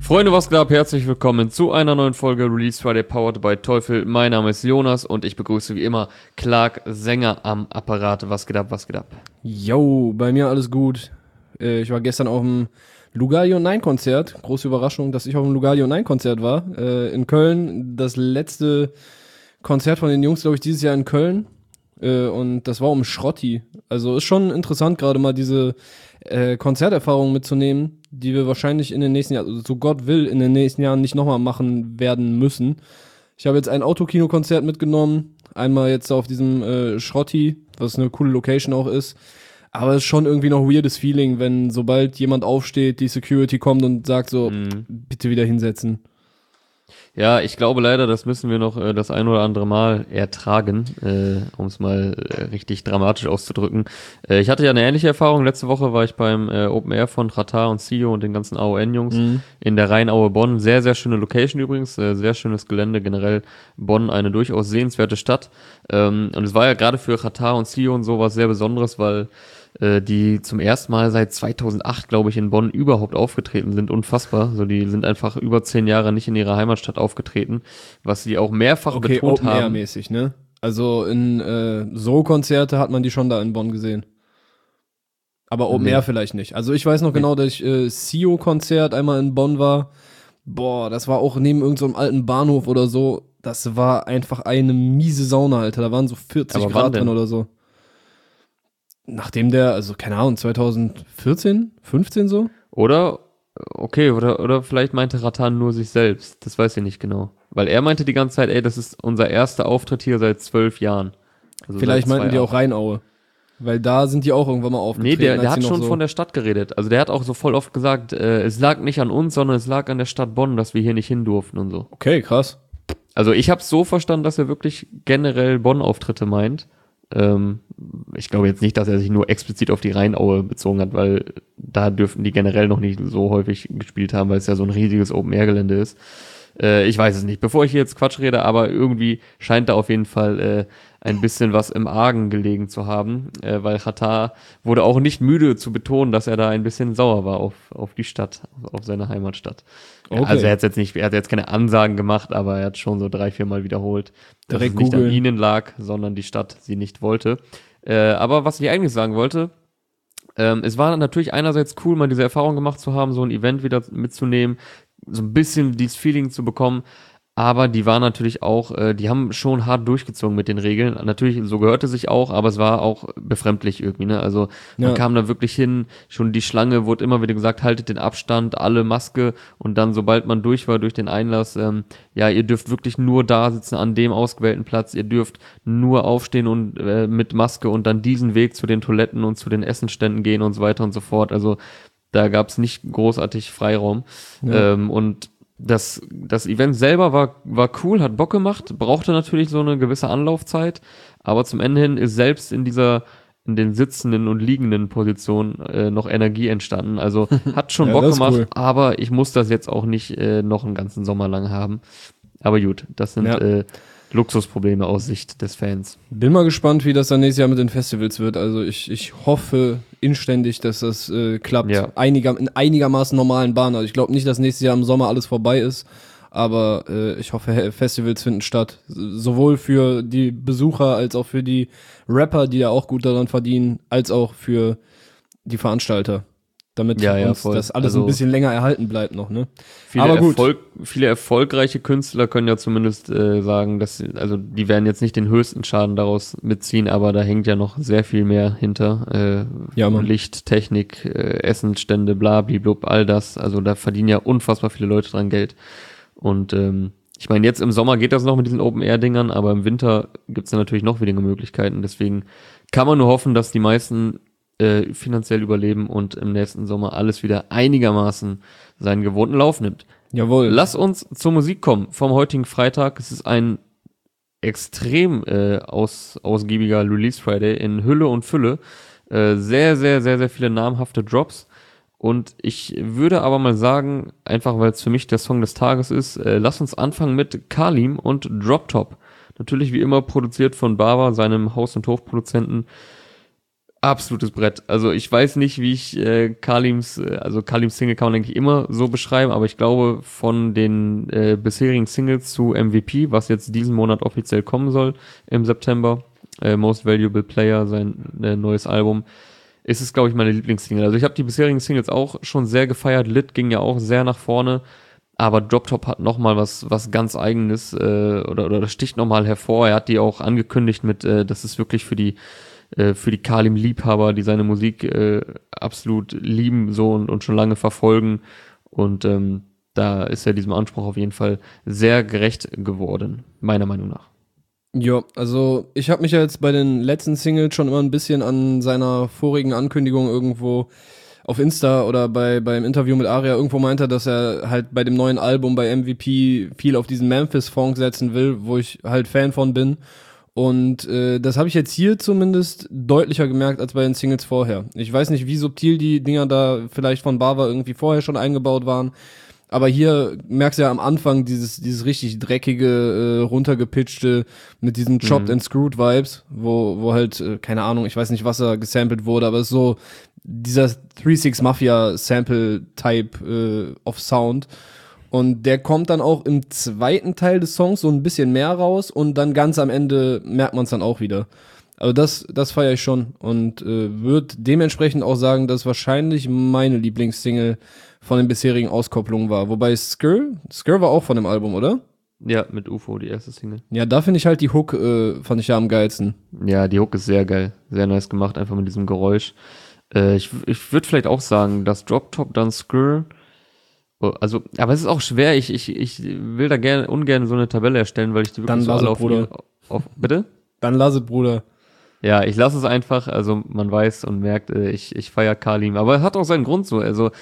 Freunde, was geht ab? Herzlich willkommen zu einer neuen Folge Release Friday powered by Teufel. Mein Name ist Jonas und ich begrüße wie immer Clark Sänger am Apparat. Was geht ab, was geht ab? Yo, bei mir alles gut. Ich war gestern auf dem Lugalio 9 Konzert. Große Überraschung, dass ich auf dem Lugalio 9 Konzert war. In Köln. Das letzte Konzert von den Jungs, glaube ich, dieses Jahr in Köln. Und das war um Schrotti. Also ist schon interessant, gerade mal diese Konzerterfahrung mitzunehmen, die wir wahrscheinlich in den nächsten Jahren, also so Gott will, in den nächsten Jahren nicht nochmal machen werden müssen. Ich habe jetzt ein Autokino-Konzert mitgenommen. Einmal jetzt auf diesem Schrotti, was eine coole Location auch ist. Aber es ist schon irgendwie noch ein weirdes Feeling, wenn sobald jemand aufsteht, die Security kommt und sagt so, bitte wieder hinsetzen. Ja, ich glaube leider, das müssen wir noch das ein oder andere Mal ertragen, um es mal richtig dramatisch auszudrücken. Ich hatte ja eine ähnliche Erfahrung. Letzte Woche war ich beim Open Air von Ratar und Sio und den ganzen AON-Jungs in der Rheinaue Bonn. Sehr, sehr schöne Location übrigens, sehr schönes Gelände. Generell Bonn eine durchaus sehenswerte Stadt. Und es war ja gerade für Ratar und Sio und so was sehr Besonderes, weil die zum ersten Mal seit 2008, glaube ich, in Bonn überhaupt aufgetreten sind. Unfassbar. So, die sind einfach über 10 Jahre nicht in ihrer Heimatstadt aufgetreten, was sie auch mehrfach betont Open haben. Air mäßig, ne? Also in so Konzerte hat man die schon da in Bonn gesehen. Aber Open Air vielleicht nicht. Also ich weiß noch genau, dass ich Sio-Konzert einmal in Bonn war. Boah, das war auch neben irgendeinem alten Bahnhof oder so. Das war einfach eine miese Sauna, Alter. Da waren so 40 Aber Grad drin oder so. Nachdem der, also keine Ahnung, 2014, 15 so? Oder vielleicht meinte Ratan nur sich selbst. Das weiß ich nicht genau. Weil er meinte die ganze Zeit, ey, das ist unser erster Auftritt hier seit 12 Jahren. Also vielleicht meinten die auch Rheinaue. Weil da sind die auch irgendwann mal aufgetreten. Nee, der hat schon so von der Stadt geredet. Also der hat auch so voll oft gesagt, es lag nicht an uns, sondern es lag an der Stadt Bonn, dass wir hier nicht hin durften und so. Okay, krass. Also ich habe so verstanden, dass er wirklich generell Bonn-Auftritte meint. Ich glaube jetzt nicht, dass er sich nur explizit auf die Rheinaue bezogen hat, weil da dürften die generell noch nicht so häufig gespielt haben, weil es ja so ein riesiges Open-Air-Gelände ist. Ich weiß es nicht. Bevor ich hier jetzt Quatsch rede, aber irgendwie scheint da auf jeden Fall ein bisschen was im Argen gelegen zu haben, weil Ratar wurde auch nicht müde zu betonen, dass er da ein bisschen sauer war auf die Stadt, auf seine Heimatstadt. Okay. Also er hat jetzt keine Ansagen gemacht, aber er hat schon so 3-4 Mal wiederholt, dass es nicht an ihnen lag, sondern die Stadt sie nicht wollte. Aber was ich eigentlich sagen wollte, es war natürlich einerseits cool, mal diese Erfahrung gemacht zu haben, so ein Event wieder mitzunehmen, so ein bisschen dieses Feeling zu bekommen, aber die waren natürlich auch, die haben schon hart durchgezogen mit den Regeln. Natürlich, so gehörte sich auch, aber es war auch befremdlich irgendwie, ne? Also man kam da wirklich hin, schon die Schlange wurde immer wieder gesagt, haltet den Abstand, alle Maske und dann, sobald man durch war, durch den Einlass, ihr dürft wirklich nur da sitzen an dem ausgewählten Platz, ihr dürft nur aufstehen und mit Maske und dann diesen Weg zu den Toiletten und zu den Essenständen gehen und so weiter und so fort. Also da gab es nicht großartig Freiraum. Und das Event selber war cool, hat Bock gemacht, brauchte natürlich so eine gewisse Anlaufzeit, aber zum Ende hin ist selbst in den sitzenden und liegenden Positionen noch Energie entstanden. Also hat schon Bock gemacht, cool. Aber ich muss das jetzt auch nicht noch einen ganzen Sommer lang haben. Aber gut, das sind Luxusprobleme aus Sicht des Fans. Bin mal gespannt, wie das dann nächstes Jahr mit den Festivals wird. Also ich hoffe inständig, dass das klappt. Ja. In einigermaßen normalen Bahnen. Also ich glaube nicht, dass nächstes Jahr im Sommer alles vorbei ist. Aber ich hoffe, Festivals finden statt. Sowohl für die Besucher als auch für die Rapper, die ja auch gut daran verdienen, als auch für die Veranstalter. Damit uns das alles ein bisschen länger erhalten bleibt noch, ne? Viele erfolgreiche Künstler können ja zumindest sagen, dass die werden jetzt nicht den höchsten Schaden daraus mitziehen, aber da hängt ja noch sehr viel mehr hinter. Licht, Technik, Essensstände, blub, all das. Also da verdienen ja unfassbar viele Leute dran Geld. Und ich meine, jetzt im Sommer geht das noch mit diesen Open-Air-Dingern, aber im Winter gibt's ja natürlich noch weniger Möglichkeiten. Deswegen kann man nur hoffen, dass die meisten finanziell überleben und im nächsten Sommer alles wieder einigermaßen seinen gewohnten Lauf nimmt. Jawohl. Lass uns zur Musik kommen vom heutigen Freitag. Es ist ein extrem ausgiebiger Release Friday in Hülle und Fülle. Sehr, sehr, sehr, sehr viele namhafte Drops. Und ich würde aber mal sagen, einfach weil es für mich der Song des Tages ist, lass uns anfangen mit Kalim und Drop Top. Natürlich wie immer produziert von Bava, seinem Haus- und Hofproduzenten. absolutes Brett. Also ich weiß nicht, wie ich Kalims Single kann man eigentlich immer so beschreiben, aber ich glaube, von den bisherigen Singles zu MVP, was jetzt diesen Monat offiziell kommen soll, im September, Most Valuable Player, sein neues Album, ist es, glaube ich, meine Lieblingssingle. Also ich habe die bisherigen Singles auch schon sehr gefeiert. Lit ging ja auch sehr nach vorne, aber Drop Top hat nochmal was ganz Eigenes oder das sticht nochmal hervor. Er hat die auch angekündigt mit, das ist wirklich für die Kalim-Liebhaber, die seine Musik absolut lieben so und schon lange verfolgen. Und da ist er diesem Anspruch auf jeden Fall sehr gerecht geworden, meiner Meinung nach. Ja, also ich habe mich ja jetzt bei den letzten Singles schon immer ein bisschen an seiner vorigen Ankündigung irgendwo auf Insta oder beim Interview mit Aria irgendwo meinte, dass er halt bei dem neuen Album bei MVP viel auf diesen Memphis-Funk setzen will, wo ich halt Fan von bin. Und das habe ich jetzt hier zumindest deutlicher gemerkt als bei den Singles vorher. Ich weiß nicht, wie subtil die Dinger da vielleicht von Bava irgendwie vorher schon eingebaut waren. Aber hier merkst du ja am Anfang dieses richtig dreckige, runtergepitchte mit diesen Chopped and Screwed Vibes, wo halt, keine Ahnung, ich weiß nicht, was da gesampelt wurde, aber es ist so dieser 3-6 Mafia Sample Type of Sound. Und der kommt dann auch im zweiten Teil des Songs so ein bisschen mehr raus und dann ganz am Ende merkt man es dann auch wieder. Also das feiere ich schon und würde dementsprechend auch sagen, dass wahrscheinlich meine Lieblingssingle von den bisherigen Auskopplungen war. Wobei Skr war auch von dem Album, oder? Ja, mit UFO, die erste Single. Ja, da finde ich halt die Hook, fand ich ja am geilsten. Ja, die Hook ist sehr geil, sehr nice gemacht, einfach mit diesem Geräusch. Ich würde vielleicht auch sagen, dass Drop Top dann Skr, also, aber es ist auch schwer, ich will da ungern so eine Tabelle erstellen, weil ich die wirklich dann so alle bitte? Dann lass es, Bruder. Ja, ich lasse es einfach, also man weiß und merkt, ich feiere Kalim, aber es hat auch seinen Grund so, also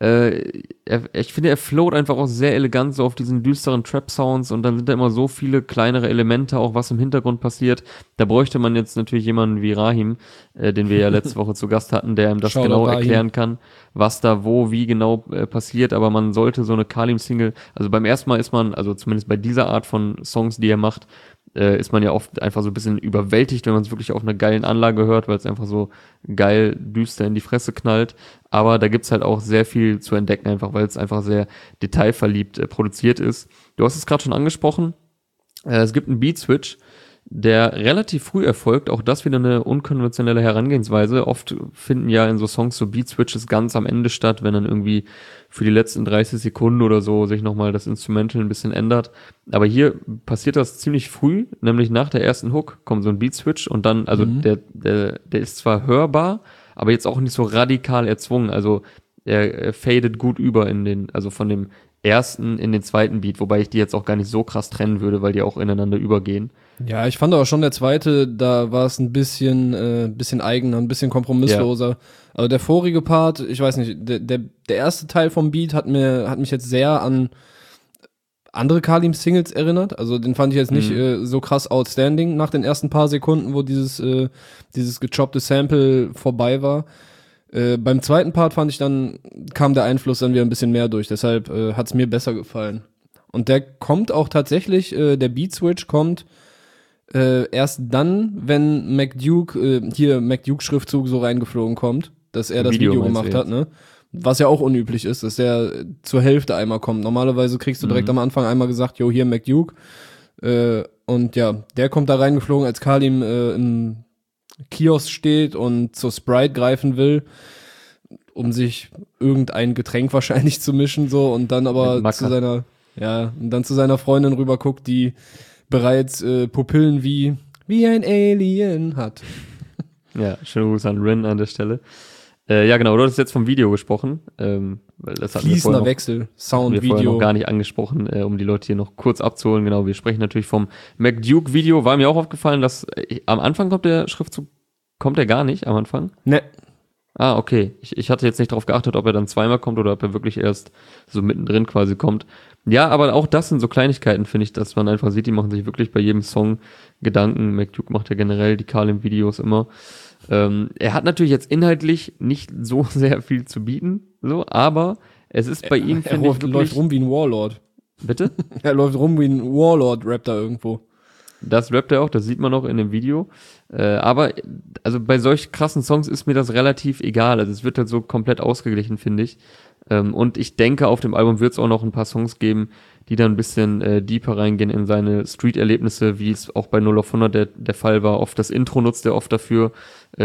ich finde, er float einfach auch sehr elegant so auf diesen düsteren Trap-Sounds und dann sind da immer so viele kleinere Elemente, auch was im Hintergrund passiert. Da bräuchte man jetzt natürlich jemanden wie Rahim, den wir ja letzte Woche zu Gast hatten, der ihm das genau erklären kann, was da wie genau passiert, aber man sollte so eine Kalim-Single, also beim ersten Mal ist man, also zumindest bei dieser Art von Songs, die er macht, ist man ja oft einfach so ein bisschen überwältigt, wenn man es wirklich auf einer geilen Anlage hört, weil es einfach so geil düster in die Fresse knallt. Aber da gibt's halt auch sehr viel zu entdecken, einfach weil es einfach sehr detailverliebt produziert ist. Du hast es gerade schon angesprochen, es gibt einen Beat-Switch, der relativ früh erfolgt, auch das wieder eine unkonventionelle Herangehensweise. Oft finden ja in so Songs so Beat-Switches ganz am Ende statt, wenn dann irgendwie für die letzten 30 Sekunden oder so sich nochmal das Instrumental ein bisschen ändert. Aber hier passiert das ziemlich früh, nämlich nach der ersten Hook kommt so ein Beat-Switch und dann, also der ist zwar hörbar, aber jetzt auch nicht so radikal erzwungen, also er fadet gut über also von dem ersten in den zweiten Beat, wobei ich die jetzt auch gar nicht so krass trennen würde, weil die auch ineinander übergehen. Ja, ich fand aber schon der zweite, da war es ein bisschen eigener, ein bisschen kompromissloser. Ja. Also der vorige Part, ich weiß nicht, der erste Teil vom Beat hat mich jetzt sehr an andere Kalim-Singles erinnert. Also den fand ich jetzt nicht so krass outstanding nach den ersten paar Sekunden, wo dieses gechoppte Sample vorbei war. Beim zweiten Part fand ich kam der Einfluss dann wieder ein bisschen mehr durch, deshalb hat's mir besser gefallen. Und der kommt auch tatsächlich, der Beat-Switch kommt erst dann, wenn McDuke-Schriftzug so reingeflogen kommt, dass er das Video gemacht hat, ne? Was ja auch unüblich ist, dass der zur Hälfte einmal kommt. Normalerweise kriegst du direkt am Anfang einmal gesagt, jo, hier McDuke. Und ja, der kommt da reingeflogen, als Kalim im Kiosk steht und zur Sprite greifen will, um sich irgendein Getränk wahrscheinlich zu mischen, so, und dann aber zu seiner Freundin rüber guckt, die bereits Pupillen wie ein Alien hat. Ja, schönen Gruß an Rin an der Stelle. Ja, genau, du hattest jetzt vom Video gesprochen. Weil das fließender Wechsel, Sound, Video. Vorher noch gar nicht angesprochen, um die Leute hier noch kurz abzuholen. Genau, wir sprechen natürlich vom McDuke-Video. War mir auch aufgefallen, dass am Anfang kommt der Schriftzug, kommt er gar nicht am Anfang? Ne. Ah, okay. Ich hatte jetzt nicht darauf geachtet, ob er dann zweimal kommt oder ob er wirklich erst so mittendrin quasi kommt. Ja, aber auch das sind so Kleinigkeiten, finde ich, dass man einfach sieht, die machen sich wirklich bei jedem Song Gedanken. McDuke macht ja generell die Kalim-Videos immer. Er hat natürlich jetzt inhaltlich nicht so sehr viel zu bieten, so, aber es ist bei ihm, finde ich, läuft rum wie ein Warlord. Bitte? Er läuft rum wie ein Warlord, rappt da irgendwo. Das rappt er auch, das sieht man auch in dem Video. Aber also bei solch krassen Songs ist mir das relativ egal. Also es wird halt so komplett ausgeglichen, finde ich. Und ich denke, auf dem Album wird es auch noch ein paar Songs geben, die dann ein bisschen deeper reingehen in seine Street-Erlebnisse, wie es auch bei 0 auf 100 der Fall war. Oft das Intro nutzt er oft dafür.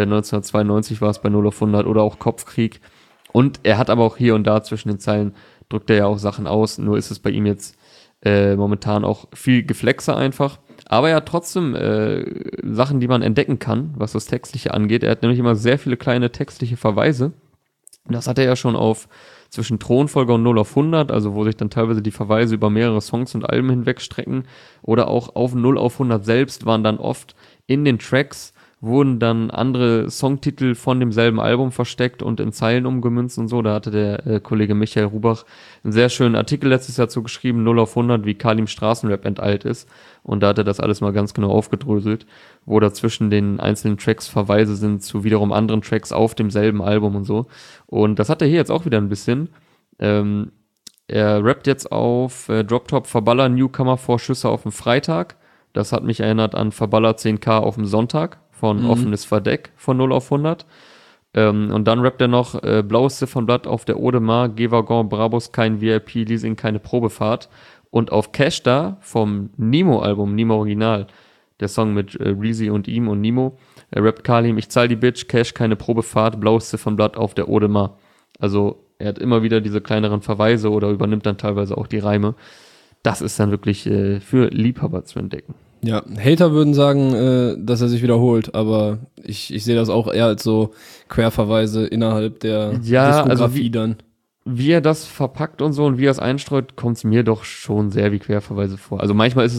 1992 war es bei 0 auf 100 oder auch Kopfkrieg. Und er hat aber auch hier und da zwischen den Zeilen, drückt er ja auch Sachen aus. Nur ist es bei ihm jetzt momentan auch viel Geflexe einfach. Aber er hat trotzdem Sachen, die man entdecken kann, was das Textliche angeht. Er hat nämlich immer sehr viele kleine textliche Verweise. Das hat er ja schon auf zwischen Thronfolger und 0 auf 100, also wo sich dann teilweise die Verweise über mehrere Songs und Alben hinweg strecken. Oder auch auf 0 auf 100 selbst waren dann oft in den Tracks wurden dann andere Songtitel von demselben Album versteckt und in Zeilen umgemünzt und so. Da hatte der Kollege Michael Rubach einen sehr schönen Artikel letztes Jahr zu geschrieben, 0 auf 100, wie Kalim Straßenrap enteilt ist. Und da hat er das alles mal ganz genau aufgedröselt, wo da zwischen den einzelnen Tracks Verweise sind zu wiederum anderen Tracks auf demselben Album und so. Und das hat er hier jetzt auch wieder ein bisschen. Er rappt jetzt auf Drop Top Verballer Newcomer Vorschüsse auf dem Freitag. Das hat mich erinnert an Verballer 10K auf dem Sonntag von Offenes Verdeck von 0 auf 100. Und dann rappt er noch Blaues Ziffernblatt auf der Audemars, G-Wagon, Brabus, kein VIP-Leasing, keine Probefahrt. Und auf Cash da vom Nemo-Album, Nemo Original, der Song mit Reezy und ihm und Nemo, rappt Kalim, ich zahl die Bitch, Cash, keine Probefahrt, Blaues Ziffernblatt auf der Audemars. Also er hat immer wieder diese kleineren Verweise oder übernimmt dann teilweise auch die Reime. Das ist dann wirklich für Liebhaber zu entdecken. Ja, Hater würden sagen, dass er sich wiederholt, aber ich sehe das auch eher als so Querverweise innerhalb der Diskografie dann. Wie er das verpackt und so und wie er es einstreut, kommt es mir doch schon sehr wie Querverweise vor. Also manchmal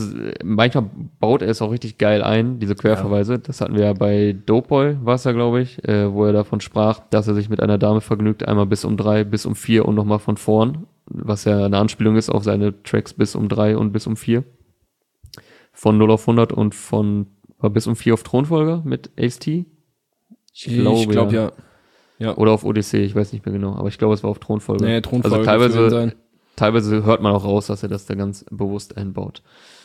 baut er es auch richtig geil ein, diese Querverweise. Ja. Das hatten wir ja bei Dopeboy, war es ja, glaube ich, wo er davon sprach, dass er sich mit einer Dame vergnügt, einmal bis um 3, bis um 4 und nochmal von vorn, was ja eine Anspielung ist auf seine Tracks bis um 3 und bis um 4. Von 0 auf 100 und bis um 4 auf Thronfolger mit Ace-T. Ich glaube ja. Ja. Oder auf Odyssee, ich weiß nicht mehr genau, aber ich glaube, es war auf Thronfolger. Nee, Thronfolger. Also teilweise hört man auch raus, dass er das da ganz bewusst einbaut.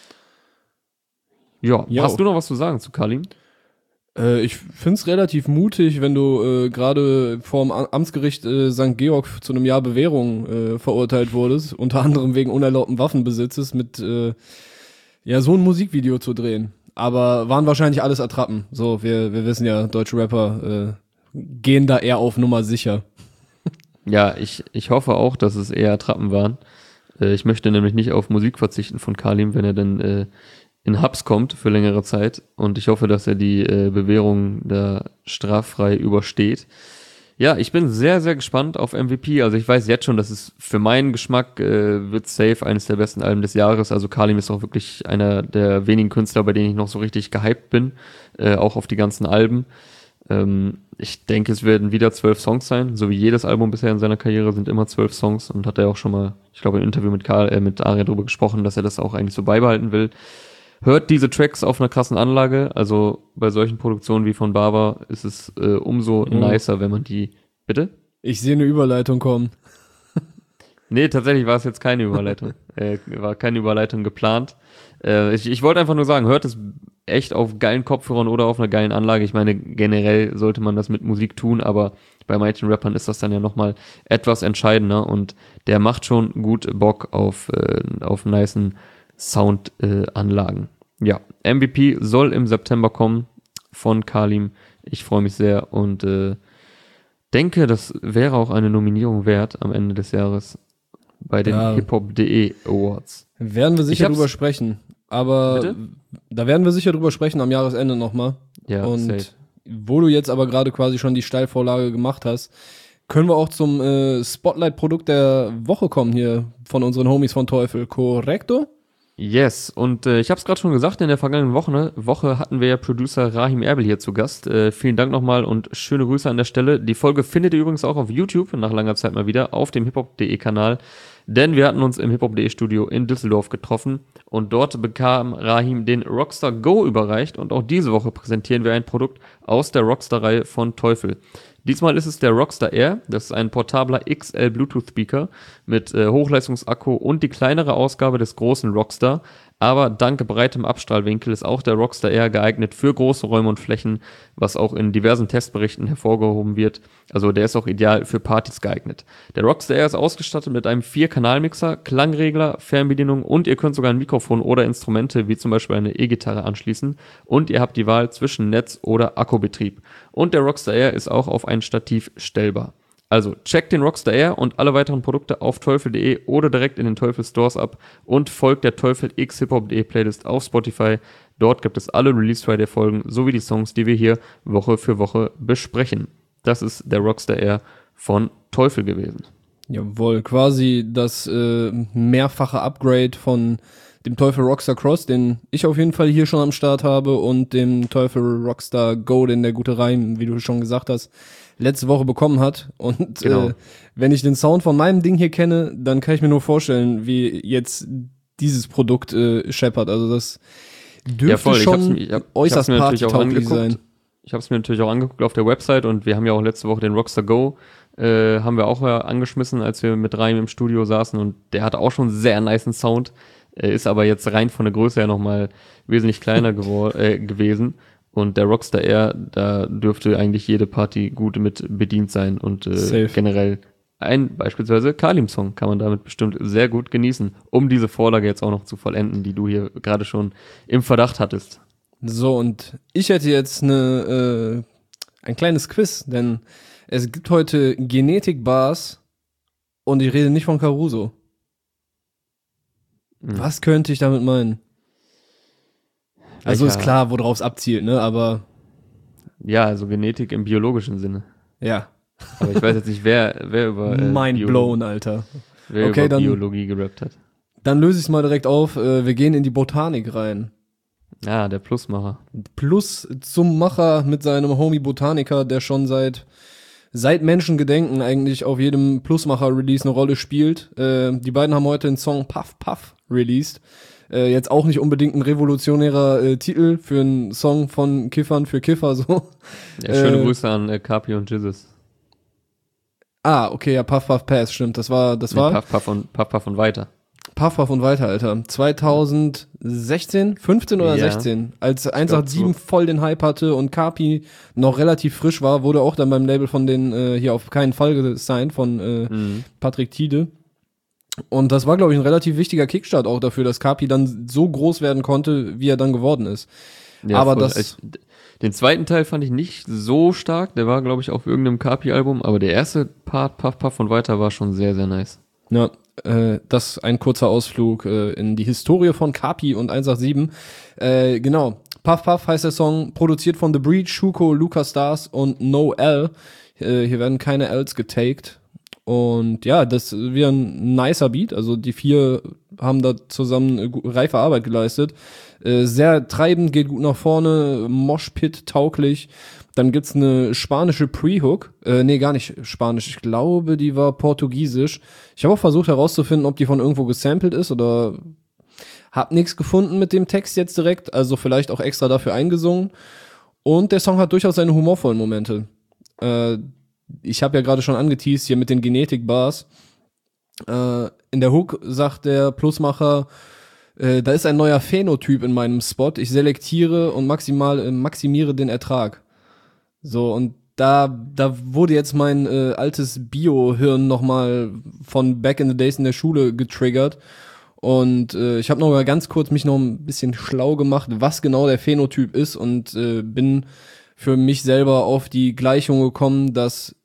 Ja, hast du noch was zu sagen zu Kalim? Ich find's relativ mutig, wenn du gerade vorm Amtsgericht St. Georg zu einem Jahr Bewährung verurteilt wurdest, unter anderem wegen unerlaubten Waffenbesitzes mit so ein Musikvideo zu drehen. Aber waren wahrscheinlich alles Attrappen. So, wir wissen ja, deutsche Rapper gehen da eher auf Nummer sicher. Ja, ich hoffe auch, dass es eher Attrappen waren. Ich möchte nämlich nicht auf Musik verzichten von Kalim, wenn er dann in Hubs kommt für längere Zeit. Und ich hoffe, dass er die Bewährung da straffrei übersteht. Ja, ich bin sehr, sehr gespannt auf MVP. Also ich weiß jetzt schon, dass es für meinen Geschmack wird safe eines der besten Alben des Jahres. Also Kalim ist auch wirklich einer der wenigen Künstler, bei denen ich noch so richtig gehypt bin. Auch auf die ganzen Alben. Ich denke, es werden wieder 12 Songs sein. So wie jedes Album bisher in seiner Karriere sind immer 12 Songs. Und hat er auch schon mal, ich glaube, im Interview mit Aria darüber gesprochen, dass er das auch eigentlich so beibehalten will. Hört diese Tracks auf einer krassen Anlage. Also bei solchen Produktionen wie von Baba ist es umso nicer, wenn man die... Bitte? Ich sehe eine Überleitung kommen. Nee, tatsächlich war es jetzt keine Überleitung. War keine Überleitung geplant. Ich wollte einfach nur sagen, hört es echt auf geilen Kopfhörern oder auf einer geilen Anlage. Ich meine, generell sollte man das mit Musik tun, aber bei manchen Rappern ist das dann ja nochmal etwas entscheidender und der macht schon gut Bock auf nicen Soundanlagen. Ja, MVP soll im September kommen von Kalim. Ich freue mich sehr und denke, das wäre auch eine Nominierung wert am Ende des Jahres bei den hiphop.de Awards. Werden wir sicher drüber sprechen. Aber bitte? Da werden wir sicher drüber sprechen am Jahresende nochmal. Ja, und safe. Wo du jetzt aber gerade quasi schon die Steilvorlage gemacht hast, können wir auch zum Spotlight-Produkt der Woche kommen hier von unseren Homies von Teufel. Korrekto? Yes, und ich habe es gerade schon gesagt, in der vergangenen Woche hatten wir ja Producer Rahim Erbel hier zu Gast. Vielen Dank nochmal und schöne Grüße an der Stelle. Die Folge findet ihr übrigens auch auf YouTube, nach langer Zeit mal wieder, auf dem hiphop.de Kanal. Denn wir hatten uns im hiphop.de Studio in Düsseldorf getroffen und dort bekam Rahim den Rockstar Go überreicht und auch diese Woche präsentieren wir ein Produkt aus der Rockstar-Reihe von Teufel. Diesmal ist es der Rockstar Air, das ist ein portabler XL Bluetooth Speaker mit Hochleistungsakku und die kleinere Ausgabe des großen Rockstar, Aber dank breitem Abstrahlwinkel ist auch der Rockstar Air geeignet für große Räume und Flächen, was auch in diversen Testberichten hervorgehoben wird. Also der ist auch ideal für Partys geeignet. Der Rockstar Air ist ausgestattet mit einem 4-Kanal-Mixer, Klangregler, Fernbedienung und ihr könnt sogar ein Mikrofon oder Instrumente wie zum Beispiel eine E-Gitarre anschließen und ihr habt die Wahl zwischen Netz- oder Akkubetrieb. Und der Rockstar Air ist auch auf ein Stativ stellbar. Also checkt den Rockstar Air und alle weiteren Produkte auf teufel.de oder direkt in den Teufel Stores ab und folgt der Teufel X Hip-Hop.de Playlist auf Spotify. Dort gibt es alle Release Friday Folgen sowie die Songs, die wir hier Woche für Woche besprechen. Das ist der Rockstar Air von Teufel gewesen. Jawohl, quasi das mehrfache Upgrade von dem Teufel Rockstar Cross, den ich auf jeden Fall hier schon am Start habe, und dem Teufel Rockstar Go, den der gute Reim, wie du schon gesagt hast, letzte Woche bekommen hat. Und Genau. wenn ich den Sound von meinem Ding hier kenne, dann kann ich mir nur vorstellen, wie jetzt dieses Produkt scheppert. Also das dürfte schon äußerst partytauglich sein. Ich habe es mir natürlich auch angeguckt auf der Website und wir haben ja auch letzte Woche den Rockstar Go haben wir auch angeschmissen, als wir mit Reim im Studio saßen, und der hatte auch schon sehr nicen Sound, ist aber jetzt rein von der Größe her nochmal wesentlich kleiner gewesen. Und der Rockstar Air, da dürfte eigentlich jede Party gut mit bedient sein und generell ein beispielsweise Kalim-Song kann man damit bestimmt sehr gut genießen, um diese Vorlage jetzt auch noch zu vollenden, die du hier gerade schon im Verdacht hattest. So, und ich hätte jetzt ein kleines Quiz, denn es gibt heute Genetik-Bars und ich rede nicht von Caruso. Was könnte ich damit meinen? Also ist klar, worauf es abzielt, ne, aber... Ja, also Genetik im biologischen Sinne. Ja. Aber ich weiß jetzt nicht, wer über Mind blown, Alter. Wer okay, über dann, Biologie gerappt hat. Dann löse ich es mal direkt auf. Wir gehen in die Botanik rein. Ja, der Plusmacher. Plus zum Macher mit seinem Homie Botaniker, der schon seit Menschengedenken eigentlich auf jedem Plusmacher-Release eine Rolle spielt. Die beiden haben heute den Song Puff Puff released. Jetzt auch nicht unbedingt ein revolutionärer Titel für einen Song von Kiffern für Kiffer, so. Ja, schöne Grüße an Kapi und Jizzes. Okay, ja, Puff Puff Pass, stimmt. Das war Puff Puff und weiter. Puff Puff und weiter, Alter. 2016, 15 oder 16, als 187 voll den Hype hatte und Kapi noch relativ frisch war, wurde auch dann beim Label von den hier auf keinen Fall gesigned von Patrick Tiede. Und das war, glaube ich, ein relativ wichtiger Kickstart auch dafür, dass Kapi dann so groß werden konnte, wie er dann geworden ist. Ja, aber voll. Den zweiten Teil fand ich nicht so stark, der war, glaube ich, auf irgendeinem Kapi-Album, aber der erste Part, Puff Puff und weiter, war schon sehr, sehr nice. Ja, das ein kurzer Ausflug in die Historie von Kapi und 187. Genau, Puff Puff heißt der Song, produziert von The Breach, Schuko, Lucas Stars und No L. Hier werden keine Ls getaked. Und ja, das ist wieder ein nicer Beat. Also die vier haben da zusammen reife Arbeit geleistet. Sehr treibend, geht gut nach vorne, Moshpit tauglich. Dann gibt's eine spanische Pre-Hook. Nee, gar nicht Spanisch. Ich glaube, die war portugiesisch. Ich habe auch versucht herauszufinden, ob die von irgendwo gesampelt ist oder hab nichts gefunden mit dem Text jetzt direkt. Also vielleicht auch extra dafür eingesungen. Und der Song hat durchaus seine humorvollen Momente. Ich habe ja gerade schon angeteased hier mit den Genetik-Bars. In der Hook sagt der Plusmacher, da ist ein neuer Phänotyp in meinem Spot. Ich selektiere und maximiere den Ertrag. So, und da wurde jetzt mein altes Bio-Hirn nochmal von back in the days in der Schule getriggert. Und ich habe noch mal ganz kurz mich noch ein bisschen schlau gemacht, was genau der Phänotyp ist, und bin für mich selber auf die Gleichung gekommen, dass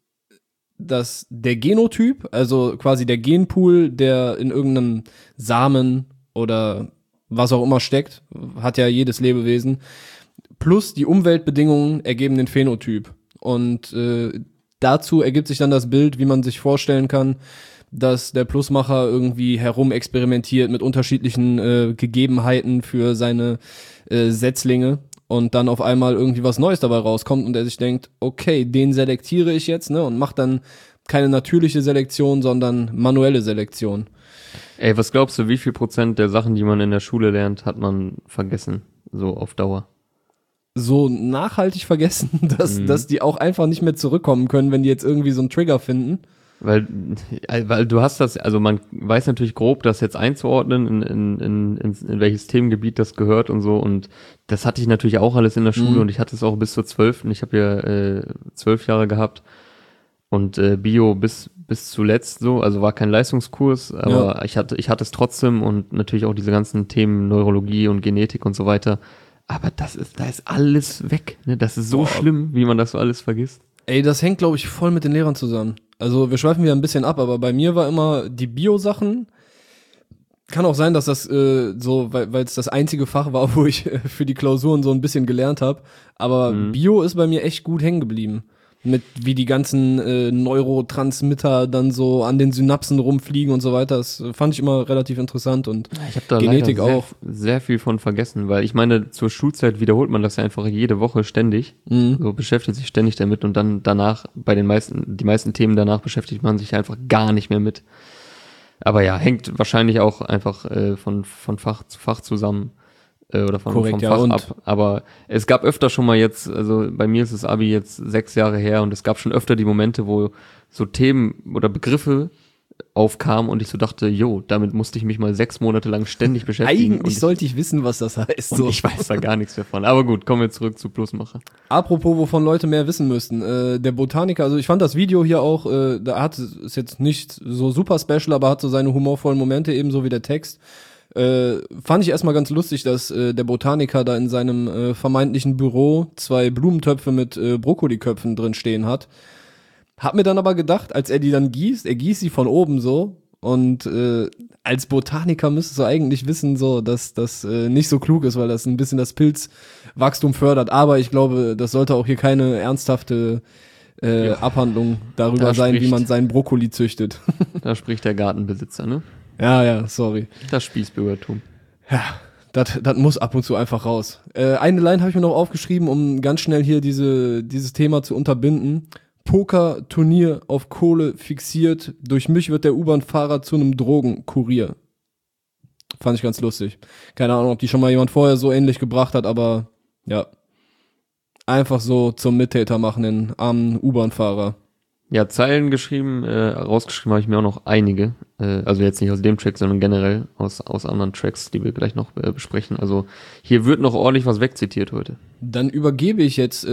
der Genotyp, also quasi der Genpool, der in irgendeinem Samen oder was auch immer steckt, hat ja jedes Lebewesen, plus die Umweltbedingungen ergeben den Phänotyp. Und dazu ergibt sich dann das Bild, wie man sich vorstellen kann, dass der Plusmacher irgendwie herumexperimentiert mit unterschiedlichen Gegebenheiten für seine Setzlinge und dann auf einmal irgendwie was Neues dabei rauskommt und er sich denkt, okay, den selektiere ich jetzt, ne, und macht dann keine natürliche Selektion, sondern manuelle Selektion. Ey, was glaubst du, wie viel Prozent der Sachen, die man in der Schule lernt, hat man vergessen, so auf Dauer? So nachhaltig vergessen, dass die auch einfach nicht mehr zurückkommen können, wenn die jetzt irgendwie so einen Trigger finden. Weil du hast das, also man weiß natürlich grob, das jetzt einzuordnen, in welches Themengebiet das gehört und so. Und das hatte ich natürlich auch alles in der Schule und ich hatte es auch bis zur 12. Ich habe ja 12 Jahre gehabt und Bio bis zuletzt so, also war kein Leistungskurs, aber ich hatte es trotzdem und natürlich auch diese ganzen Themen Neurologie und Genetik und so weiter. Aber da ist alles weg, ne? Das ist so schlimm, wie man das so alles vergisst. Ey, das hängt, glaube ich, voll mit den Lehrern zusammen. Also wir schweifen wieder ein bisschen ab, aber bei mir war immer die Bio-Sachen. Kann auch sein, dass das so, weil es das einzige Fach war, wo ich für die Klausuren so ein bisschen gelernt habe. Aber Bio ist bei mir echt gut hängen geblieben. Mit wie die ganzen Neurotransmitter dann so an den Synapsen rumfliegen und so weiter. Das fand ich immer relativ interessant und ich habe da Genetik leider auch. sehr viel von vergessen, weil ich meine, zur Schulzeit wiederholt man das ja einfach jede Woche ständig. So beschäftigt sich ständig damit und dann danach, die meisten Themen danach beschäftigt man sich einfach gar nicht mehr mit. Aber ja, hängt wahrscheinlich auch einfach von Fach zu Fach zusammen. Oder vom Fach ab. Aber es gab öfter schon mal jetzt, also bei mir ist das Abi jetzt 6 Jahre her und es gab schon öfter die Momente, wo so Themen oder Begriffe aufkamen und ich so dachte, damit musste ich mich mal 6 Monate lang ständig beschäftigen. Eigentlich sollte ich wissen, was das heißt. Und ich weiß da gar nichts davon. Aber gut, kommen wir zurück zu Plusmacher. Apropos, wovon Leute mehr wissen müssten. Der Botaniker, also ich fand das Video hier auch, ist jetzt nicht so super special, aber hat so seine humorvollen Momente, ebenso wie der Text. Fand ich erstmal ganz lustig, dass der Botaniker da in seinem vermeintlichen Büro 2 Blumentöpfe mit Brokkoliköpfen drin stehen hat. Hab mir dann aber gedacht, als er die dann gießt, er gießt sie von oben so und als Botaniker müsstest du eigentlich wissen, so, dass das nicht so klug ist, weil das ein bisschen das Pilzwachstum fördert. Aber ich glaube, das sollte auch hier keine ernsthafte Abhandlung darüber sein, wie man seinen Brokkoli züchtet. Da spricht der Gartenbesitzer, ne? Ja, sorry. Das Spießbürgertum. Ja, das muss ab und zu einfach raus. Eine Line habe ich mir noch aufgeschrieben, um ganz schnell hier dieses Thema zu unterbinden. Poker-Turnier auf Kohle fixiert. Durch mich wird der U-Bahn-Fahrer zu einem Drogenkurier. Fand ich ganz lustig. Keine Ahnung, ob die schon mal jemand vorher so ähnlich gebracht hat, aber ja. Einfach so zum Mittäter machen, den armen U-Bahn-Fahrer. Ja, Zeilen geschrieben, rausgeschrieben habe ich mir auch noch einige. Also jetzt nicht aus dem Track, sondern generell aus anderen Tracks, die wir gleich noch besprechen. Also hier wird noch ordentlich was wegzitiert heute. Dann übergebe ich jetzt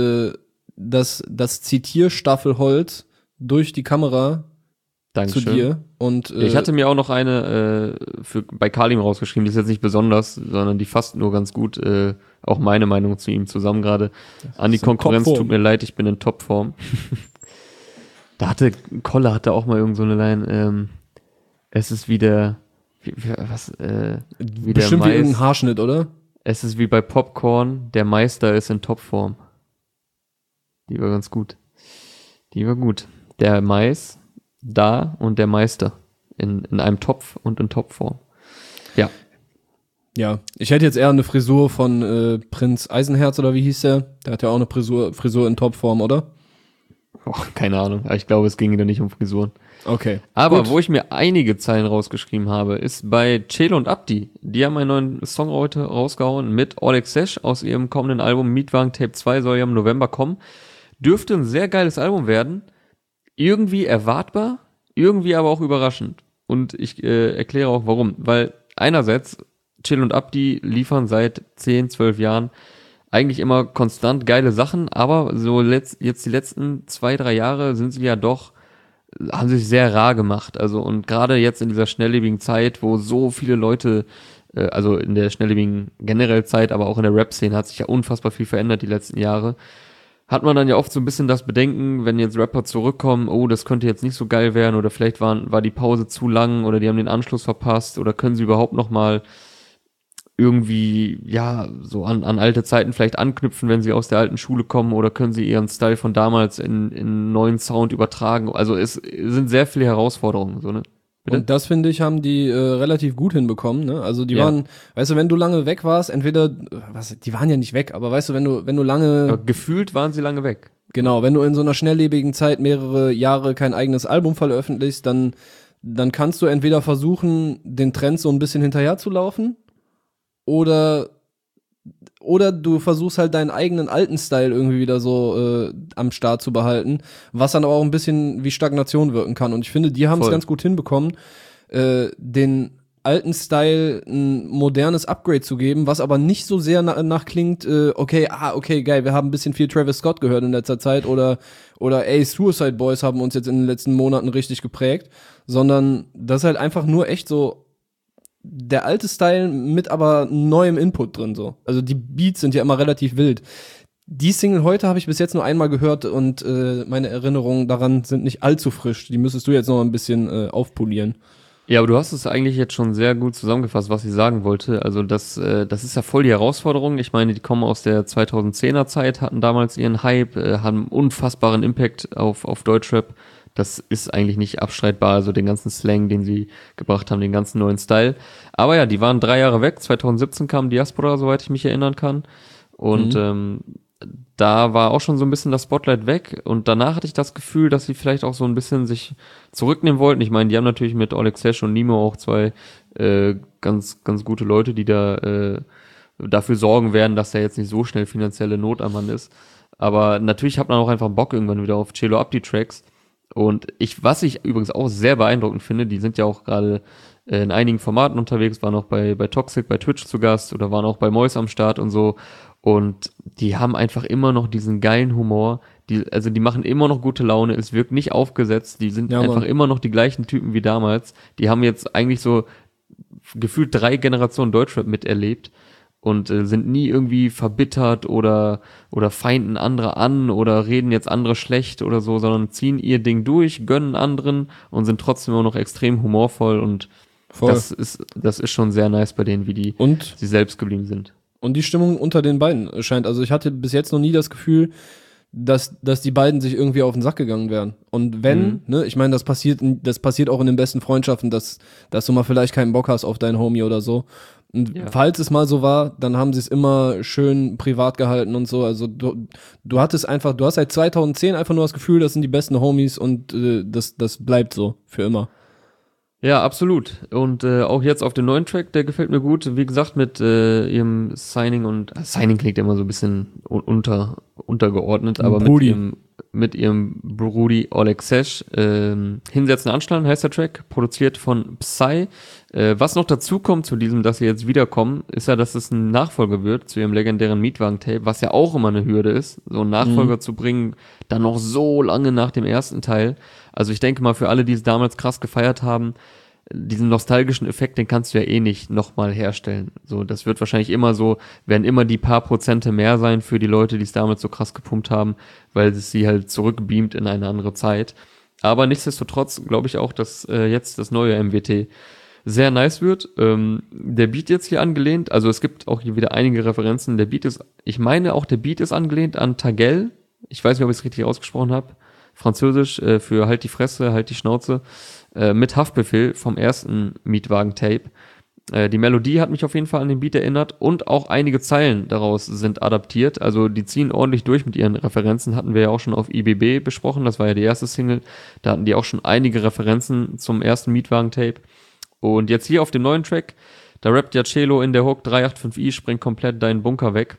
das Zitierstaffelholz durch die Kamera Dankeschön. zu dir. Und ich hatte mir auch noch eine bei Kalim rausgeschrieben, die ist jetzt nicht besonders, sondern die fasst nur ganz gut auch meine Meinung zu ihm zusammen gerade. An die Konkurrenz, tut mir leid, ich bin in Topform. Kolle hatte auch mal irgend so eine Line, es ist wie der bestimmt Mais, wie irgendein Haarschnitt, oder? Es ist wie bei Popcorn, der Meister ist in Topform. Die war ganz gut. Der Mais da und der Meister in einem Topf und in Topform. Ja. Ja, ich hätte jetzt eher eine Frisur von Prinz Eisenherz, oder wie hieß der? Der hat ja auch eine Frisur in Topform, oder? Keine Ahnung, aber ich glaube, es ging da nicht um Frisuren. Okay. Aber gut. Wo ich mir einige Zeilen rausgeschrieben habe, ist bei Celo und Abdi. Die haben einen neuen Song heute rausgehauen mit Oleg Sesh aus ihrem kommenden Album Mietwagen Tape 2, soll ja im November kommen. Dürfte ein sehr geiles Album werden. Irgendwie erwartbar, irgendwie aber auch überraschend. Und ich erkläre auch warum. Weil einerseits, Celo und Abdi liefern seit 10, 12 Jahren eigentlich immer konstant geile Sachen, aber so jetzt die letzten 2, 3 Jahre sind sie ja doch, haben sich sehr rar gemacht. Also und gerade jetzt in dieser schnelllebigen Zeit, wo so viele Leute, also in der schnelllebigen generell Zeit, aber auch in der Rap-Szene hat sich ja unfassbar viel verändert die letzten Jahre, hat man dann ja oft so ein bisschen das Bedenken, wenn jetzt Rapper zurückkommen, oh, das könnte jetzt nicht so geil werden oder vielleicht war die Pause zu lang oder die haben den Anschluss verpasst oder können sie überhaupt noch mal irgendwie, ja, so an alte Zeiten vielleicht anknüpfen, wenn sie aus der alten Schule kommen oder können sie ihren Style von damals in neuen Sound übertragen. Also es sind sehr viele Herausforderungen, so, ne? Bitte? Und das, finde ich, haben die relativ gut hinbekommen, ne? Also die waren, weißt du, wenn du lange weg warst, entweder, die waren ja nicht weg, aber weißt du, wenn du lange... Aber gefühlt waren sie lange weg. Genau, wenn du in so einer schnelllebigen Zeit mehrere Jahre kein eigenes Album veröffentlichst, dann kannst du entweder versuchen, den Trend so ein bisschen hinterher zu laufen, oder oder du versuchst halt deinen eigenen alten Style irgendwie wieder so am Start zu behalten, was dann aber auch ein bisschen wie Stagnation wirken kann. Und ich finde, die haben es ganz gut hinbekommen, den alten Style ein modernes Upgrade zu geben, was aber nicht so sehr nach klingt, okay, geil, wir haben ein bisschen viel Travis Scott gehört in letzter Zeit oder ey, Suicide Boys haben uns jetzt in den letzten Monaten richtig geprägt, sondern das ist halt einfach nur echt so der alte Style mit aber neuem Input drin so. Also die Beats sind ja immer relativ wild. Die Single heute habe ich bis jetzt nur einmal gehört und meine Erinnerungen daran sind nicht allzu frisch. Die müsstest du jetzt noch ein bisschen aufpolieren. Ja, aber du hast es eigentlich jetzt schon sehr gut zusammengefasst, was ich sagen wollte. Also das ist ja voll die Herausforderung. Ich meine, die kommen aus der 2010er Zeit, hatten damals ihren Hype, haben unfassbaren Impact auf Deutschrap. Das ist eigentlich nicht abstreitbar, also den ganzen Slang, den sie gebracht haben, den ganzen neuen Style. Aber ja, die waren 3 Jahre weg. 2017 kam Diaspora, soweit ich mich erinnern kann. Und da war auch schon so ein bisschen das Spotlight weg. Und danach hatte ich das Gefühl, dass sie vielleicht auch so ein bisschen sich zurücknehmen wollten. Ich meine, die haben natürlich mit Oleg Sesh und Nemo auch 2 ganz, ganz gute Leute, die da dafür sorgen werden, dass da jetzt nicht so schnell finanzielle Not am Mann ist. Aber natürlich hat man auch einfach Bock irgendwann wieder auf Cello Abdi-Tracks. Und was ich übrigens auch sehr beeindruckend finde, die sind ja auch gerade in einigen Formaten unterwegs, waren auch bei Toxic, bei Twitch zu Gast oder waren auch bei Mois am Start und so. Und die haben einfach immer noch diesen geilen Humor. Die machen immer noch gute Laune. Es wirkt nicht aufgesetzt. Die sind einfach immer noch die gleichen Typen wie damals. Die haben jetzt eigentlich so gefühlt 3 Generationen Deutschrap miterlebt. Und sind nie irgendwie verbittert oder feinden andere an oder reden jetzt andere schlecht oder so, sondern ziehen ihr Ding durch, gönnen anderen und sind trotzdem immer noch extrem humorvoll und das ist schon sehr nice bei denen, wie sie selbst geblieben sind. Und die Stimmung unter den beiden scheint, also ich hatte bis jetzt noch nie das Gefühl, dass die beiden sich irgendwie auf den Sack gegangen wären. Und wenn, ne, ich meine, das passiert auch in den besten Freundschaften, dass du mal vielleicht keinen Bock hast auf deinen Homie oder so. Und falls es mal so war, dann haben sie es immer schön privat gehalten und so. Also du hast seit 2010 einfach nur das Gefühl, das sind die besten Homies und das bleibt so für immer. Ja, absolut. Und auch jetzt auf dem neuen Track, der gefällt mir gut. Wie gesagt, mit ihrem Signing und Signing klingt immer so ein bisschen untergeordnet, aber mit ihrem Brudi Oleg Sesh. Hinsetzen, anschlagen heißt der Track, produziert von Psy. Was noch dazu kommt zu diesem, dass sie jetzt wiederkommen, ist ja, dass es ein Nachfolger wird zu ihrem legendären Mietwagen-Tape, was ja auch immer eine Hürde ist, so einen Nachfolger zu bringen, dann noch so lange nach dem ersten Teil. Also ich denke mal, für alle, die es damals krass gefeiert haben, diesen nostalgischen Effekt, den kannst du ja eh nicht nochmal herstellen. So, das wird wahrscheinlich werden immer die paar Prozente mehr sein für die Leute, die es damals so krass gepumpt haben, weil es sie halt zurückbeamt in eine andere Zeit. Aber nichtsdestotrotz glaube ich auch, dass jetzt das neue MWT sehr nice wird. Der Beat jetzt hier angelehnt, also es gibt auch hier wieder einige Referenzen. Ich meine auch, der Beat ist angelehnt an Tagel. Ich weiß nicht, ob ich es richtig ausgesprochen habe. Französisch für halt die Fresse, halt die Schnauze, mit Haftbefehl vom ersten Mietwagen-Tape. Die Melodie hat mich auf jeden Fall an den Beat erinnert und auch einige Zeilen daraus sind adaptiert. Also die ziehen ordentlich durch mit ihren Referenzen, hatten wir ja auch schon auf IBB besprochen, das war ja die erste Single. Da hatten die auch schon einige Referenzen zum ersten Mietwagen-Tape. Und jetzt hier auf dem neuen Track, da rappt ja Cello in der Hook 385i, sprengt komplett deinen Bunker weg.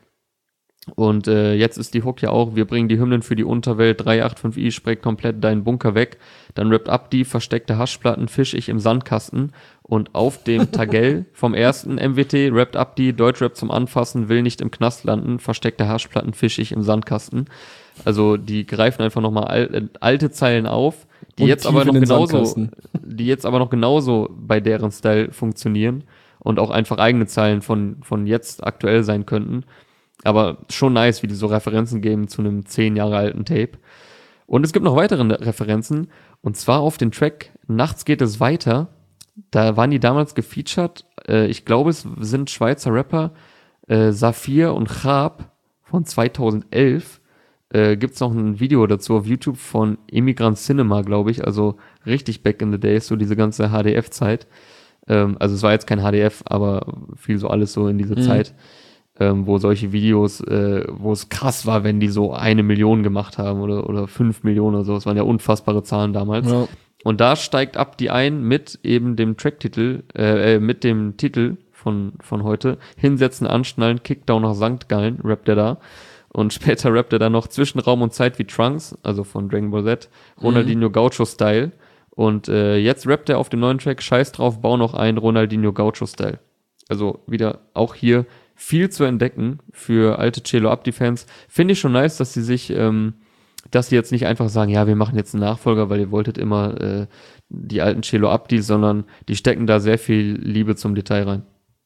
Und jetzt ist die Hook ja auch, wir bringen die Hymnen für die Unterwelt, 385i, sprengt komplett deinen Bunker weg. Dann rappt Abdi, versteckte Haschplatten, fisch ich im Sandkasten. Und auf dem Tagel vom ersten MWT rappt Abdi, Deutschrap zum Anfassen, will nicht im Knast landen, versteckte Haschplatten, fisch ich im Sandkasten. Also die greifen einfach nochmal alte Zeilen auf, die jetzt aber noch genauso bei deren Style funktionieren und auch einfach eigene Zeilen von jetzt aktuell sein könnten. Aber schon nice, wie die so Referenzen geben zu einem 10 Jahre alten Tape. Und es gibt noch weitere Referenzen. Und zwar auf den Track Nachts geht es weiter. Da waren die damals gefeatured. Ich glaube, es sind Schweizer Rapper. Saphir und Chab von 2011. Gibt's noch ein Video dazu auf YouTube von Immigrant Cinema, glaube ich. Also richtig back in the days, so diese ganze HDF-Zeit. Also es war jetzt kein HDF, aber fiel so alles so in diese Zeit. Wo solche Videos, wo es krass war, wenn die so 1 Million gemacht haben oder 5 Millionen oder so. Das waren ja unfassbare Zahlen damals. Ja. Und da steigt Abdi ein mit eben dem Tracktitel, mit dem Titel von heute. Hinsetzen, anschnallen, Kickdown nach St. Gallen, rappt er da. Und später rappt er dann noch zwischen Raum und Zeit wie Trunks, also von Dragon Ball Z, Ronaldinho Gaucho-Style. Und jetzt rappt er auf dem neuen Track Scheiß drauf, bau noch ein Ronaldinho Gaucho-Style. Also wieder auch hier viel zu entdecken für alte Celo Abdi-Fans. Finde ich schon nice, dass sie sich, dass sie jetzt nicht einfach sagen, ja, wir machen jetzt einen Nachfolger, weil ihr wolltet immer die alten Celo Abdi, sondern die stecken da sehr viel Liebe zum Detail rein.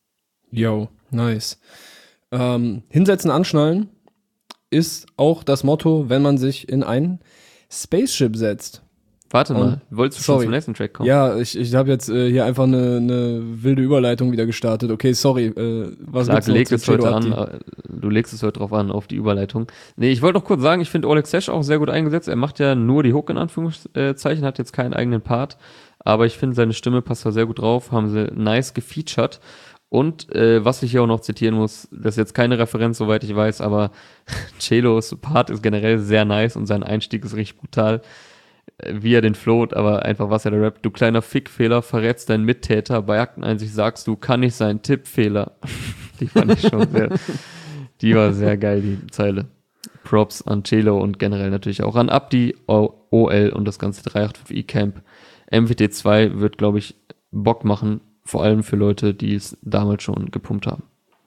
Yo, nice. Hinsetzen, anschnallen ist auch das Motto, wenn man sich in ein Spaceship setzt. Warte mal, wolltest du schon zum nächsten Track kommen? Ja, ich habe jetzt hier einfach eine wilde Überleitung wieder gestartet. Okay, sorry. Was Klar, gibt's noch zu Celo Abdi? Du legst es heute drauf an, auf die Überleitung. Nee, ich wollte noch kurz sagen, ich finde Oleg Sesh auch sehr gut eingesetzt. Er macht ja nur die Hook in Anführungszeichen, hat jetzt keinen eigenen Part. Aber ich finde, seine Stimme passt da sehr gut drauf, haben sie nice gefeatured. Und was ich hier auch noch zitieren muss, das ist jetzt keine Referenz, soweit ich weiß, aber Celos Part ist generell sehr nice und sein Einstieg ist richtig brutal. Wie er den float, aber einfach was er da rappt. Du kleiner Fickfehler, verrätst deinen Mittäter. Bei Akteneinsicht sagst du, kann nicht sein, Tippfehler. Die fand ich schon die war sehr geil, die Zeile. Props an Celo und generell natürlich auch an Abdi, OL und das ganze 385i Camp. MWT2 wird, glaube ich, Bock machen, vor allem für Leute, die es damals schon gepumpt haben.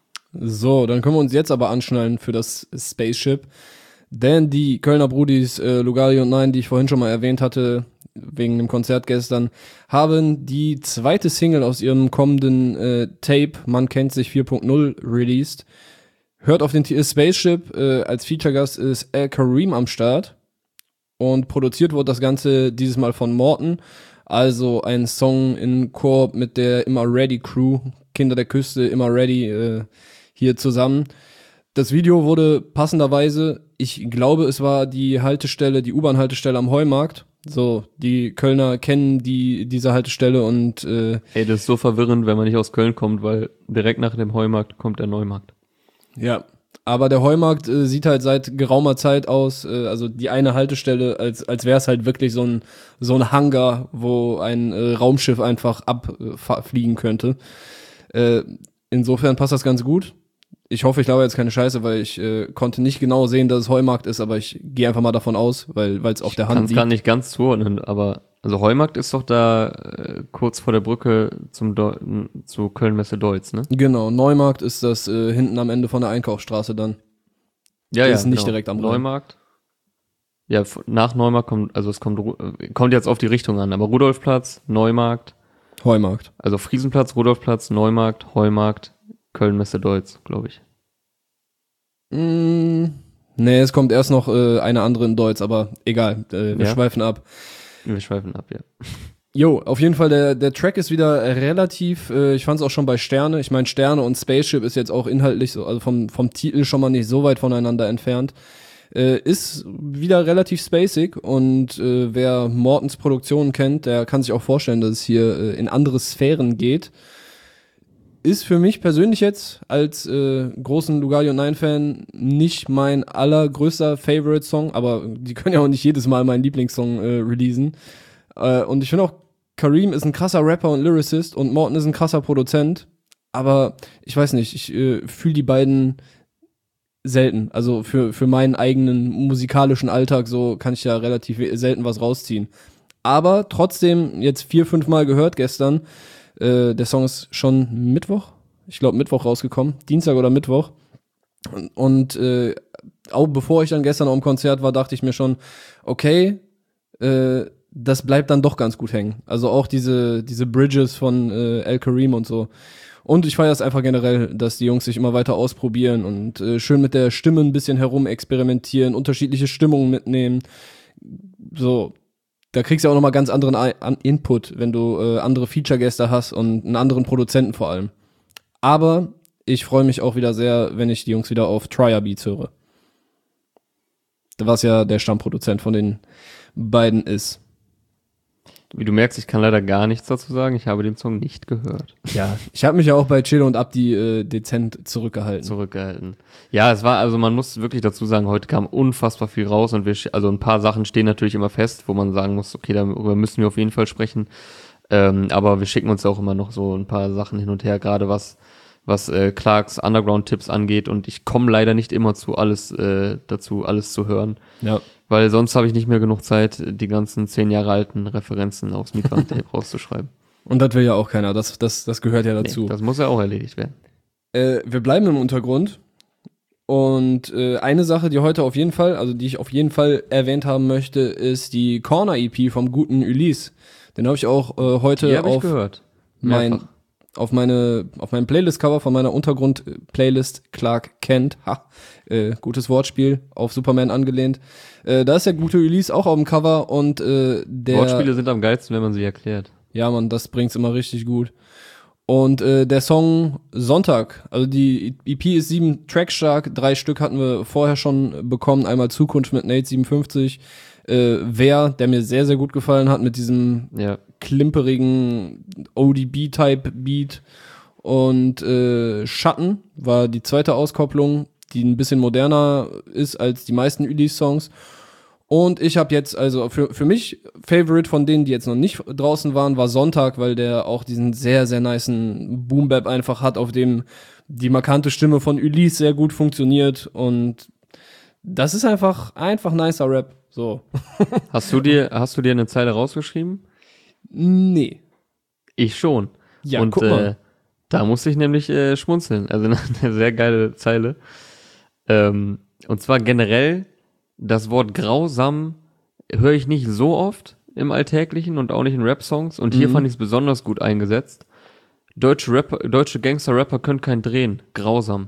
So, dann können wir uns jetzt aber anschnallen für das Spaceship. Denn die Kölner Brudis Lugali und Nein, die ich vorhin schon mal erwähnt hatte, wegen dem Konzert gestern, haben die zweite Single aus ihrem kommenden Tape, Man kennt sich 4.0, released. Hört auf den Spaceship, als Feature-Gast ist Al Kareem am Start. Und produziert wurde das Ganze dieses Mal von Morten. Also ein Song in Koop mit der Immer Ready Crew, Kinder der Küste, Immer Ready, hier zusammen. Das Video wurde passenderweise, ich glaube, es war die Haltestelle, die U-Bahn-Haltestelle am Heumarkt. So, die Kölner kennen diese Haltestelle und Ey, das ist so verwirrend, wenn man nicht aus Köln kommt, weil direkt nach dem Heumarkt kommt der Neumarkt. Ja, aber der Heumarkt sieht halt seit geraumer Zeit aus, also die eine Haltestelle, als wäre es halt wirklich so ein Hangar, wo ein Raumschiff einfach abfliegen könnte. Insofern passt das ganz gut. Ich hoffe, ich glaube jetzt keine Scheiße, weil ich konnte nicht genau sehen, dass es Heumarkt ist, aber ich gehe einfach mal davon aus, weil es auf der Hand liegt. Ich kann es gar nicht ganz zuordnen, aber also Heumarkt ist doch da kurz vor der Brücke zu Köln-Messe-Deutz, ne? Genau, Neumarkt ist das hinten am Ende von der Einkaufsstraße dann. Ja, ist nicht direkt am Rhein. Neumarkt. Ja, nach Neumarkt kommt, also es kommt jetzt auf die Richtung an, aber Rudolfplatz, Neumarkt. Heumarkt. Also Friesenplatz, Rudolfplatz, Neumarkt, Heumarkt, Köln-Messe-Deutz, glaube ich. Nee, es kommt erst noch eine andere in Deutsch, aber egal, wir schweifen ab. Wir schweifen ab, ja. Jo, auf jeden Fall, der Track ist wieder relativ, ich fand es auch schon bei Sterne, ich meine Sterne und Spaceship ist jetzt auch inhaltlich so, also vom Titel schon mal nicht so weit voneinander entfernt, ist wieder relativ spacig und wer Mortens Produktion kennt, der kann sich auch vorstellen, dass es hier in andere Sphären geht. Ist für mich persönlich jetzt als großen Lugali und Nein-Fan nicht mein allergrößter Favorite-Song, aber die können ja auch nicht jedes Mal meinen Lieblingssong releasen. Und ich finde auch, Kareem ist ein krasser Rapper und Lyricist und Morten ist ein krasser Produzent, aber ich weiß nicht, ich fühle die beiden selten. Also für meinen eigenen musikalischen Alltag so kann ich ja relativ selten was rausziehen. Aber trotzdem jetzt 4-5 Mal gehört gestern. Der Song ist schon Mittwoch, ich glaube Mittwoch rausgekommen, Dienstag oder Mittwoch. Und auch bevor ich dann gestern am Konzert war, dachte ich mir schon, okay, das bleibt dann doch ganz gut hängen. Also auch diese Bridges von Al Kareem und so. Und ich feiere es einfach generell, dass die Jungs sich immer weiter ausprobieren und schön mit der Stimme ein bisschen herum experimentieren, unterschiedliche Stimmungen mitnehmen. So, da kriegst du auch nochmal ganz anderen Input, wenn du andere Feature-Gäste hast und einen anderen Produzenten vor allem. Aber ich freue mich auch wieder sehr, wenn ich die Jungs wieder auf Trier Beats höre. Was ja der Stammproduzent von den beiden ist. Wie du merkst, ich kann leider gar nichts dazu sagen. Ich habe den Song nicht gehört. Ja, ich habe mich ja auch bei Celo und Abdi dezent zurückgehalten. Ja, es war, also man muss wirklich dazu sagen, heute kam unfassbar viel raus und also ein paar Sachen stehen natürlich immer fest, wo man sagen muss, okay, darüber müssen wir auf jeden Fall sprechen. Aber wir schicken uns auch immer noch so ein paar Sachen hin und her, gerade was was Clarks Underground-Tipps angeht und ich komme leider nicht immer zu alles dazu, alles zu hören. Ja. Weil sonst habe ich nicht mehr genug Zeit, die ganzen 10 Jahre alten Referenzen aufs Mietwagen-Tape rauszuschreiben. Und das will ja auch keiner, das gehört ja dazu. Nee, das muss ja auch erledigt werden. Wir bleiben im Untergrund. Und eine Sache, die ich auf jeden Fall erwähnt haben möchte, ist die Corner-EP vom guten Ulysse. Den habe ich auch heute auf meinem Playlist-Cover von meiner Untergrund-Playlist Clark Kent, gutes Wortspiel, auf Superman angelehnt. Da ist der gute Ulysse auch auf dem Cover und Wortspiele sind am geilsten, wenn man sie erklärt. Ja, Mann, das bringt's immer richtig gut. Und der Song Sonntag, also die EP ist 7 Tracks stark, 3 Stück hatten wir vorher schon bekommen, einmal Zukunft mit Nate 57, der mir sehr, sehr gut gefallen hat mit diesem klimperigen ODB-Type-Beat und Schatten war die zweite Auskopplung, die ein bisschen moderner ist als die meisten Ulysse-Songs. Und ich habe jetzt, also für mich, Favorite von denen, die jetzt noch nicht draußen waren, war Sonntag, weil der auch diesen sehr, sehr nicen Boom-Bap einfach hat, auf dem die markante Stimme von Ulysse sehr gut funktioniert. Und das ist einfach nicer Rap. So. Hast du dir eine Zeile rausgeschrieben? Nee. Ich schon. Ja, und guck mal. da musste ich nämlich schmunzeln. Also eine sehr geile Zeile. Und zwar generell, das Wort grausam höre ich nicht so oft im Alltäglichen und auch nicht in Rap-Songs. Und hier fand ich es besonders gut eingesetzt. Deutsche Gangster-Rapper können kein Drehen. Grausam.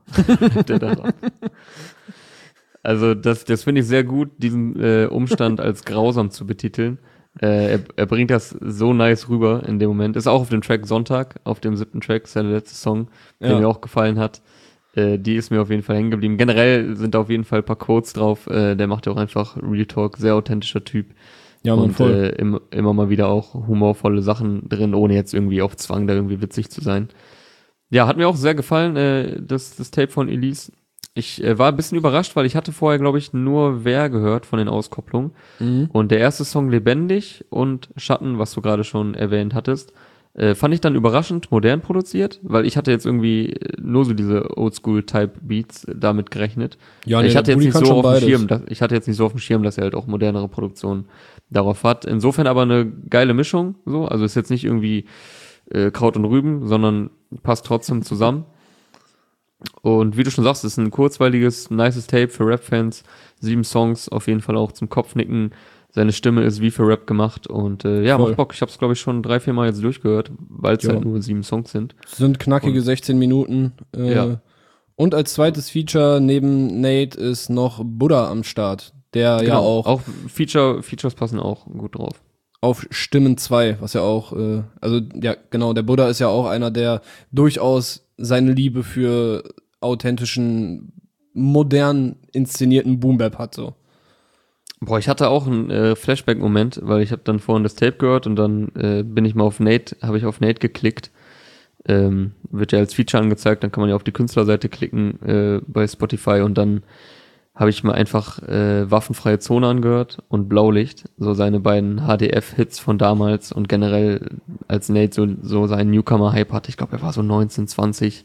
Also das finde ich sehr gut, diesen Umstand als grausam zu betiteln. Er bringt das so nice rüber in dem Moment. Ist auch auf dem Track Sonntag, auf dem 7. Track, ist ja der letzte Song, der mir auch gefallen hat. Die ist mir auf jeden Fall hängen geblieben. Generell sind da auf jeden Fall ein paar Quotes drauf. Der macht ja auch einfach Real Talk, sehr authentischer Typ. Ja, man, und voll. immer mal wieder auch humorvolle Sachen drin, ohne jetzt irgendwie auf Zwang da irgendwie witzig zu sein. Ja, hat mir auch sehr gefallen, das Tape von Ulysse. Ich war ein bisschen überrascht, weil ich hatte vorher, glaube ich, nur Wer gehört von den Auskopplungen. Und der erste Song Lebendig und Schatten, was du gerade schon erwähnt hattest, fand ich dann überraschend modern produziert, weil ich hatte jetzt irgendwie nur so diese Oldschool-Type-Beats damit gerechnet. Ja, ich hatte jetzt nicht so auf dem beides. ich hatte jetzt nicht so auf dem Schirm, dass er halt auch modernere Produktionen darauf hat. Insofern aber eine geile Mischung, so. Also ist jetzt nicht irgendwie Kraut und Rüben, sondern passt trotzdem zusammen. Und wie du schon sagst, ist ein kurzweiliges, nices Tape für Rap-Fans. 7 Songs, auf jeden Fall auch zum Kopfnicken. Seine Stimme ist wie für Rap gemacht und macht Bock. Ich habe es, glaube ich, schon 3-4 Mal jetzt durchgehört, weil es halt nur 7 Songs sind. Sind knackige 16 Minuten. Und als zweites Feature neben Nate ist noch Buddha am Start, der ja auch... Auch Features passen auch gut drauf. Auf Stimmen 2, was ja auch, der Buddha ist ja auch einer, der durchaus seine Liebe für authentischen, modern inszenierten Boom-Bap hat, so. Boah, ich hatte auch einen Flashback-Moment, weil ich habe dann vorhin das Tape gehört und dann habe ich auf Nate geklickt. Wird ja als Feature angezeigt, dann kann man ja auf die Künstlerseite klicken bei Spotify und dann habe ich mal einfach Waffenfreie Zone angehört und Blaulicht, so seine beiden HDF-Hits von damals und generell als Nate so seinen Newcomer-Hype hatte, ich glaube, er war so 19, 20,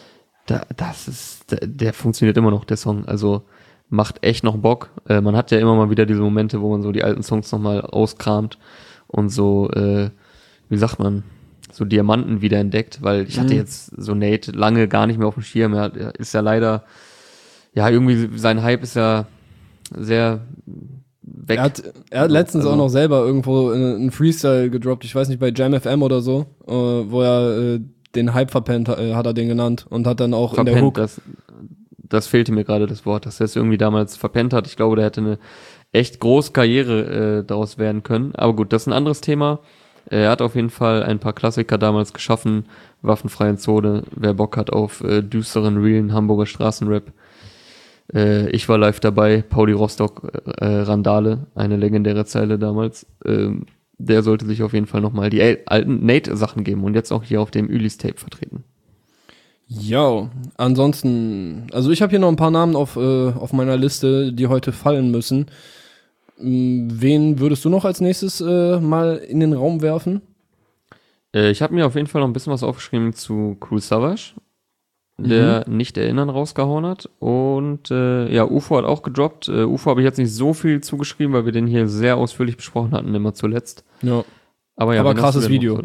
der funktioniert immer noch, der Song, also macht echt noch Bock. Man hat ja immer mal wieder diese Momente, wo man so die alten Songs nochmal auskramt und so, wie sagt man, so Diamanten wieder entdeckt, weil ich hatte jetzt so Nate lange gar nicht mehr auf dem Schirm, er ist ja leider irgendwie sein Hype ist ja sehr weg. Er hat letztens auch noch selber irgendwo einen Freestyle gedroppt, ich weiß nicht, bei Jam FM oder so, wo er den Hype verpennt, hat er den genannt und hat dann auch verpennt, in der Hook... Das fehlte mir gerade das Wort, dass er es irgendwie damals verpennt hat. Ich glaube, der hätte eine echt große Karriere daraus werden können. Aber gut, das ist ein anderes Thema. Er hat auf jeden Fall ein paar Klassiker damals geschaffen. Waffenfreie Zone, wer Bock hat auf düsteren, realen Hamburger Straßenrap. Ich war live dabei, Pauli Rostock, Randale, eine legendäre Zeile damals. Der sollte sich auf jeden Fall nochmal die alten Nate-Sachen geben und jetzt auch hier auf dem Ulysse-Tape vertreten. Ja, ansonsten, also ich habe hier noch ein paar Namen auf meiner Liste, die heute fallen müssen. Wen würdest du noch als nächstes mal in den Raum werfen? Ich habe mir auf jeden Fall noch ein bisschen was aufgeschrieben zu Kool Savas. der Nicht Erinnern rausgehauen hat. Und UFO hat auch gedroppt. UFO habe ich jetzt nicht so viel zugeschrieben, weil wir den hier sehr ausführlich besprochen hatten, immer zuletzt. Ja. Aber Aber krasses Video.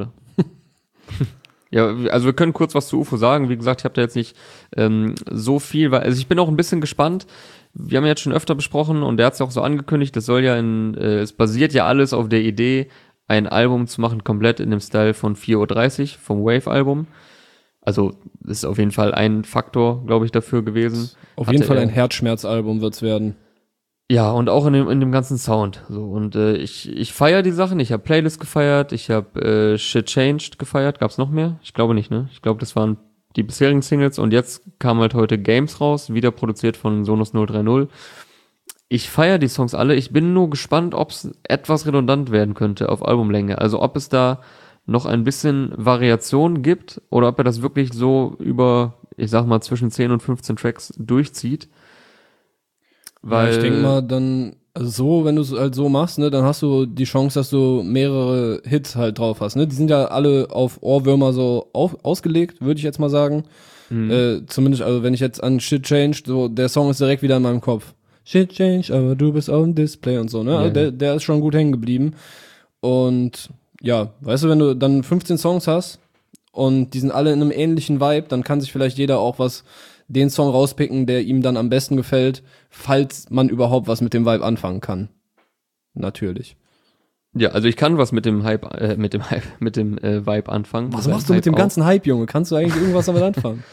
Ja, also wir können kurz was zu UFO sagen. Wie gesagt, ich habe da jetzt nicht so viel, also ich bin auch ein bisschen gespannt. Wir haben ja jetzt schon öfter besprochen und der hat es ja auch so angekündigt, das soll ja es basiert ja alles auf der Idee, ein Album zu machen, komplett in dem Style von 4:30 Uhr, vom Wave-Album. Also das ist auf jeden Fall ein Faktor, glaube ich, dafür gewesen. Auf jeden Fall ein Herzschmerzalbum wird's werden. Ja, und auch in dem ganzen Sound. So, und ich feiere die Sachen. Ich habe Playlist gefeiert, ich habe Shit Changed gefeiert. Gab's noch mehr? Ich glaube nicht, ne? Ich glaube, das waren die bisherigen Singles und jetzt kam halt heute Games raus, wieder produziert von Sonos 030. Ich feiere die Songs alle. Ich bin nur gespannt, ob es etwas redundant werden könnte auf Albumlänge. Also ob es da noch ein bisschen Variation gibt oder ob er das wirklich so über, ich sag mal, zwischen 10 und 15 Tracks durchzieht. Weil ich denke mal, dann, also so, wenn du es halt so machst, ne, dann hast du die Chance, dass du mehrere Hits halt drauf hast, ne? Die sind ja alle auf Ohrwürmer so ausgelegt, würde ich jetzt mal sagen. Zumindest, also wenn ich jetzt an Shit Changed, so, der Song ist direkt wieder in meinem Kopf. Shit Changed, aber du bist auf dem Display und so, ne? Also der ist schon gut hängen geblieben. Und ja, weißt du, wenn du dann 15 Songs hast und die sind alle in einem ähnlichen Vibe, dann kann sich vielleicht jeder auch den Song rauspicken, der ihm dann am besten gefällt, falls man überhaupt was mit dem Vibe anfangen kann. Natürlich. Ja, also ich kann was mit dem Vibe anfangen. Was machst du mit dem ganzen Hype, Junge? Kannst du eigentlich irgendwas damit anfangen?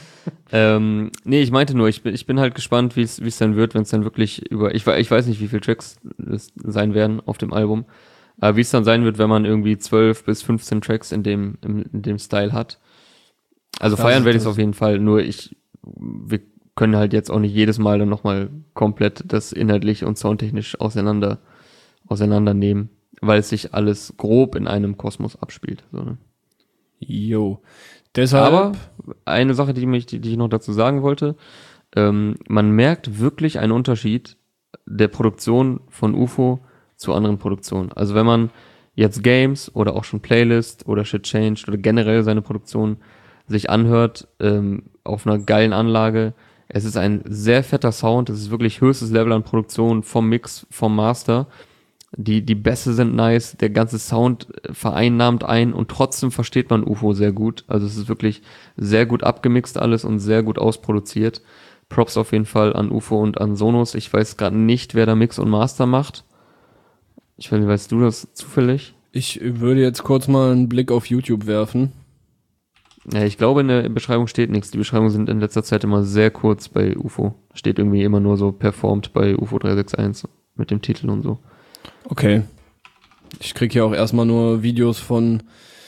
Nee, ich meinte nur, ich bin halt gespannt, wie es dann wird, wenn es dann wirklich ich weiß nicht, wie viele Tracks es sein werden auf dem Album, aber wie es dann sein wird, wenn man irgendwie 12 bis 15 Tracks in dem Style hat. Also feiern werde ich es auf jeden Fall, nur wir können halt jetzt auch nicht jedes Mal dann nochmal komplett das inhaltlich und soundtechnisch auseinandernehmen, weil es sich alles grob in einem Kosmos abspielt. So, ne? Jo. Deshalb. Aber eine Sache, die ich noch dazu sagen wollte, man merkt wirklich einen Unterschied der Produktion von UFO zu anderen Produktionen. Also wenn man jetzt Games oder auch schon Playlist oder Shit Changed oder generell seine Produktion sich anhört, auf einer geilen Anlage. Es ist ein sehr fetter Sound, es ist wirklich höchstes Level an Produktion vom Mix, vom Master. Die Bässe sind nice, der ganze Sound vereinnahmt ein und trotzdem versteht man UFO sehr gut. Also es ist wirklich sehr gut abgemixt alles und sehr gut ausproduziert. Props auf jeden Fall an UFO und an Sonos. Ich weiß gerade nicht, wer da Mix und Master macht. Ich weiß nicht, weißt du das zufällig? Ich würde jetzt kurz mal einen Blick auf YouTube werfen. Ja, ich glaube, in der Beschreibung steht nichts. Die Beschreibungen sind in letzter Zeit immer sehr kurz bei UFO. Steht irgendwie immer nur so performt bei UFO 361 mit dem Titel und so. Okay. Ich krieg hier auch erstmal nur Videos von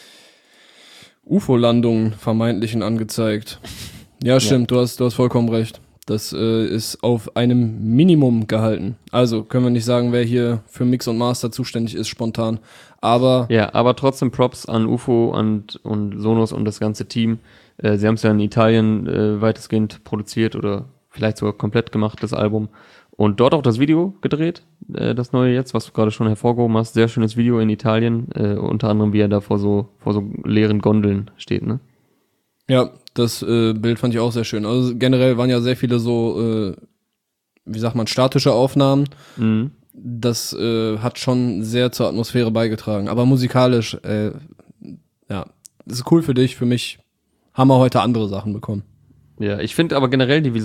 UFO-Landungen, vermeintlichen, angezeigt. Ja, stimmt, du hast vollkommen recht. Das ist auf einem Minimum gehalten. Also können wir nicht sagen, wer hier für Mix und Master zuständig ist, spontan. Aber ja, aber trotzdem Props an UFO und Sonos und das ganze Team. Sie haben es ja in Italien weitestgehend produziert oder vielleicht sogar komplett gemacht, das Album. Und dort auch das Video gedreht, das neue jetzt, was du gerade schon hervorgehoben hast. Sehr schönes Video in Italien, unter anderem, wie er da vor so leeren Gondeln steht, ne? Ja, das Bild fand ich auch sehr schön. Also generell waren ja sehr viele so, wie sagt man, statische Aufnahmen. Mhm. Das hat schon sehr zur Atmosphäre beigetragen. Aber musikalisch, ja, das ist cool für dich. Für mich haben wir heute andere Sachen bekommen. Ja, ich finde aber generell die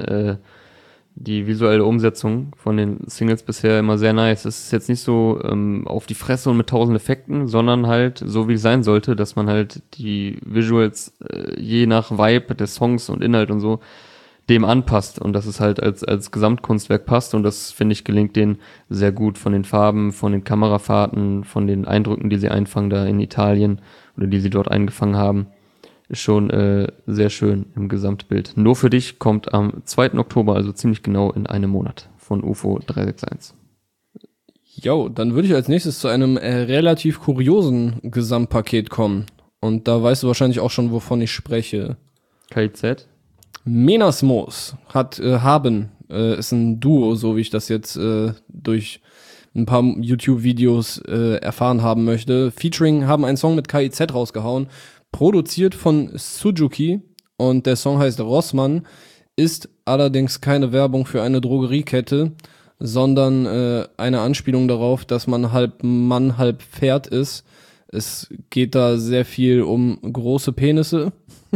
visuelle Umsetzung von den Singles bisher immer sehr nice. Es ist jetzt nicht so auf die Fresse und mit 1000 Effekten, sondern halt so, wie es sein sollte, dass man halt die Visuals je nach Vibe des Songs und Inhalt und so dem anpasst und dass es halt als Gesamtkunstwerk passt und das, finde ich, gelingt denen sehr gut von den Farben, von den Kamerafahrten, von den Eindrücken, die sie einfangen da in Italien oder die sie dort eingefangen haben. Ist schon sehr schön im Gesamtbild. Nur für dich kommt am 2. Oktober, also ziemlich genau in einem Monat, von UFO 361. Jo, dann würde ich als nächstes zu einem relativ kuriosen Gesamtpaket kommen. Und da weißt du wahrscheinlich auch schon, wovon ich spreche. KIZ? Menasmos ist ein Duo, so wie ich das jetzt durch ein paar YouTube-Videos erfahren haben möchte. Featuring haben einen Song mit KIZ rausgehauen. Produziert von Suzuki und der Song heißt Rossmann, ist allerdings keine Werbung für eine Drogeriekette, sondern eine Anspielung darauf, dass man halb Mann, halb Pferd ist. Es geht da sehr viel um große Penisse.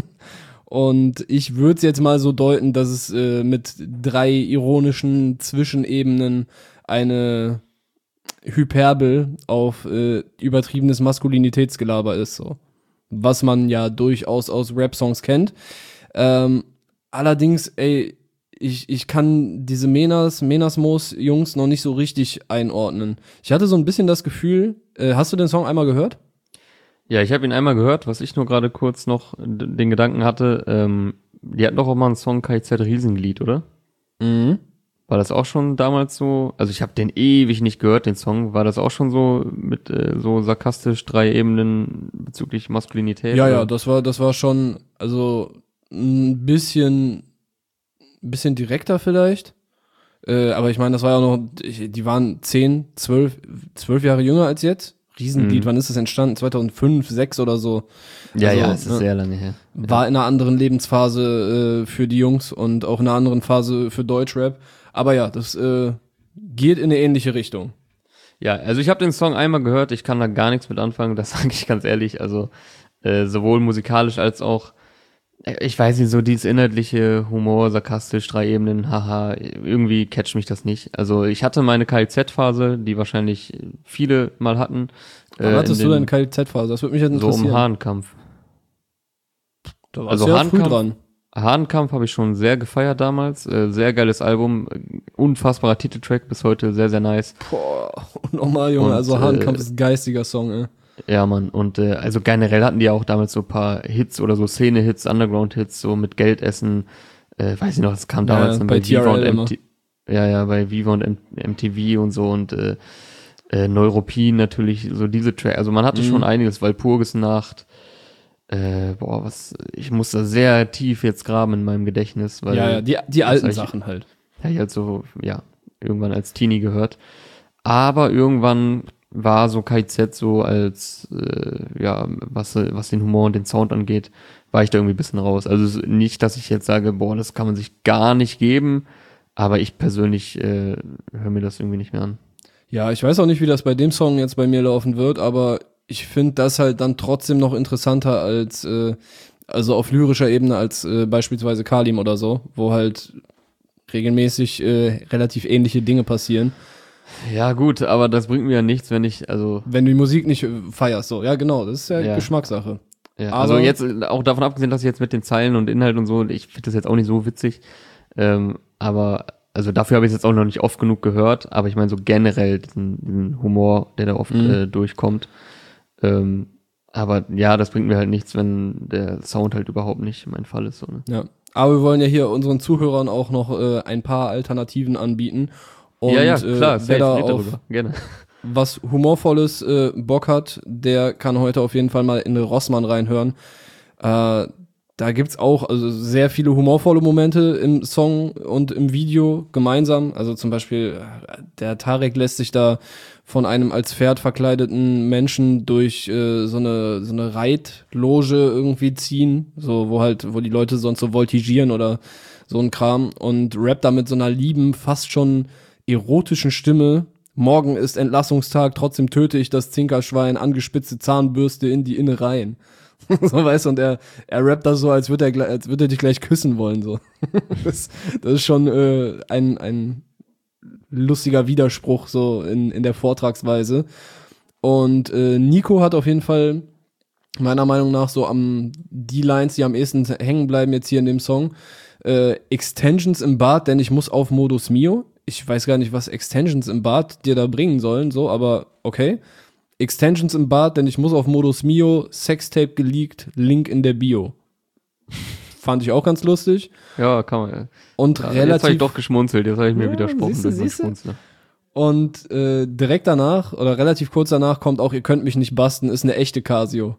Und ich würde es jetzt mal so deuten, dass es mit 3 ironischen Zwischenebenen eine Hyperbel auf übertriebenes Maskulinitätsgelaber ist, so. Was man ja durchaus aus Rap-Songs kennt. Allerdings, ey, ich kann diese Menasmos-Jungs noch nicht so richtig einordnen. Ich hatte so ein bisschen das Gefühl, hast du den Song einmal gehört? Ja, ich habe ihn einmal gehört, was ich nur gerade kurz noch den Gedanken hatte. Die hatten doch auch mal einen Song KIZ Riesenglied, oder? Mhm. War das auch schon damals so? Also ich habe den ewig nicht gehört, den Song. War das auch schon so mit so sarkastisch 3 Ebenen bezüglich Maskulinität? Ja, oder? ja, das war schon, also ein bisschen direkter vielleicht. Aber ich meine, das war ja noch, die waren 10, 12 Jahre jünger als jetzt. Riesenglied, wann ist das entstanden? 2005, 2006 oder so. Ja, also, ja, es ist sehr lange her. War in einer anderen Lebensphase für die Jungs und auch in einer anderen Phase für Deutschrap. Aber ja, das geht in eine ähnliche Richtung. Ja, also ich habe den Song einmal gehört, ich kann da gar nichts mit anfangen, das sage ich ganz ehrlich. Also sowohl musikalisch als auch, ich weiß nicht, so dieses inhaltliche Humor, sarkastisch, 3 Ebenen, haha, irgendwie catcht mich das nicht. Also ich hatte meine KIZ-Phase, die wahrscheinlich viele mal hatten. Wann hattest du deine KIZ-Phase? Das würde mich jetzt interessieren. So um Hahnkampf. Da warst Also du ja früh Hahnkampf, dran. Hahnkampf habe ich schon sehr gefeiert damals. Sehr geiles Album, unfassbarer Titeltrack, bis heute sehr, sehr nice. Boah, nochmal, Junge, Und, also Hahnkampf ist ein geistiger Song, ey. Ja, Mann, und also generell hatten die ja auch damals so ein paar Hits oder so Szene-Hits, Underground-Hits, so mit Geldessen, weiß ich noch, das kam damals dann bei bei Viva TRL und bei Viva und MTV und so und Neuropin natürlich, so diese Track, also man hatte schon einiges, Walpurgisnacht, ich muss da sehr tief jetzt graben in meinem Gedächtnis, weil Ja, die alten Sachen halt. ja, ich halt so, ja, irgendwann als Teenie gehört. Aber irgendwann war so KIZ so als, was den Humor und den Sound angeht, war ich da irgendwie ein bisschen raus. Also nicht, dass ich jetzt sage, boah, das kann man sich gar nicht geben, aber ich persönlich höre mir das irgendwie nicht mehr an. Ja, ich weiß auch nicht, wie das bei dem Song jetzt bei mir laufen wird, aber ich finde das halt dann trotzdem noch interessanter als, also auf lyrischer Ebene als beispielsweise Kalim oder so, wo halt regelmäßig relativ ähnliche Dinge passieren. Ja, gut, aber das bringt mir ja nichts, wenn du die Musik nicht feierst, so. Ja, genau, das ist ja Geschmackssache. Ja, aber also jetzt, auch davon abgesehen, dass ich jetzt mit den Zeilen und Inhalt und so, ich finde das jetzt auch nicht so witzig, aber, also dafür habe ich es jetzt auch noch nicht oft genug gehört, aber ich meine so generell diesen Humor, der da oft durchkommt, aber ja, das bringt mir halt nichts, wenn der Sound halt überhaupt nicht mein Fall ist, so, ne? Ja, aber wir wollen ja hier unseren Zuhörern auch noch ein paar Alternativen anbieten. Und, ja, klar, wer da auf darüber. Gerne. was Humorvolles Bock hat, der kann heute auf jeden Fall mal in Rossmann reinhören. Da gibt's auch also sehr viele humorvolle Momente im Song und im Video gemeinsam. Also zum Beispiel, der Tarek lässt sich da von einem als Pferd verkleideten Menschen durch so eine Reitloge irgendwie ziehen, so wo die Leute sonst so voltigieren oder so ein Kram und rappt da mit so einer lieben, fast schon erotischen Stimme. Morgen ist Entlassungstag, trotzdem töte ich das Zinkerschwein, angespitzte Zahnbürste in die Innereien. So, weißt du, und er rappt das so, als würde er dich gleich küssen wollen, so. Das ist schon ein lustiger Widerspruch, so in der Vortragsweise. Und Nico hat auf jeden Fall meiner Meinung nach so die Lines, die am ehesten hängen bleiben jetzt hier in dem Song. Extensions im Bad, denn ich muss auf Modus Mio. Ich weiß gar nicht, was Extensions im Bad dir da bringen sollen, so, aber okay. Extensions im Bad, denn ich muss auf Modus Mio, Sextape geleakt, Link in der Bio. Fand ich auch ganz lustig. Ja, kann man. Ja. Und Ja, relativ. jetzt habe ich doch geschmunzelt, jetzt habe ich mir widersprochen. Siehste? Und direkt danach, oder relativ kurz danach, kommt auch, ihr könnt mich nicht basten, ist eine echte Casio.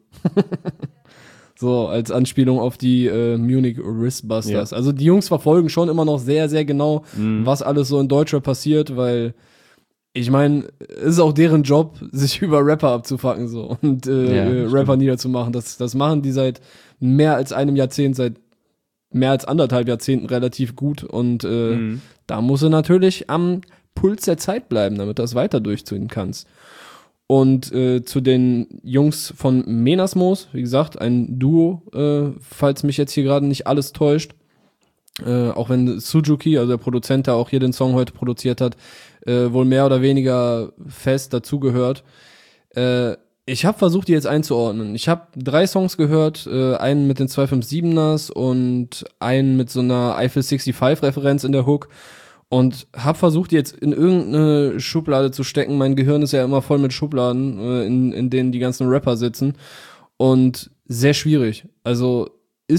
So, als Anspielung auf die Munich Wristbusters. Ja. Also die Jungs verfolgen schon immer noch sehr, sehr genau, was alles so in Deutschrap passiert, weil ich meine, es ist auch deren Job, sich über Rapper abzufacken so und Rapper niederzumachen. Das machen die seit mehr als einem Jahrzehnt, seit mehr als 1,5 Jahrzehnten relativ gut und da muss er natürlich am Puls der Zeit bleiben, damit du das weiter durchziehen kannst. Und zu den Jungs von Menasmos, wie gesagt, ein Duo, falls mich jetzt hier gerade nicht alles täuscht, auch wenn Suzuki, also der Produzent, der auch hier den Song heute produziert hat, wohl mehr oder weniger fest dazugehört. Ich habe versucht, die jetzt einzuordnen. Ich habe 3 Songs gehört, einen mit den 257ers und einen mit so einer Eiffel 65-Referenz in der Hook und habe versucht, die jetzt in irgendeine Schublade zu stecken. Mein Gehirn ist ja immer voll mit Schubladen, in denen die ganzen Rapper sitzen und sehr schwierig. Also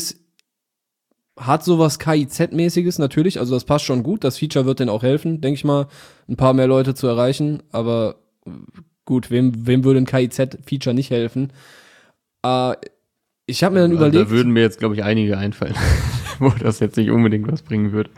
hat sowas KIZ-mäßiges natürlich, also das passt schon gut, das Feature wird denen auch helfen, denke ich mal, ein paar mehr Leute zu erreichen, aber gut, wem würde ein KIZ-Feature nicht helfen? Ich habe mir dann überlegt... Da würden mir jetzt, glaube ich, einige einfallen, wo das jetzt nicht unbedingt was bringen würde.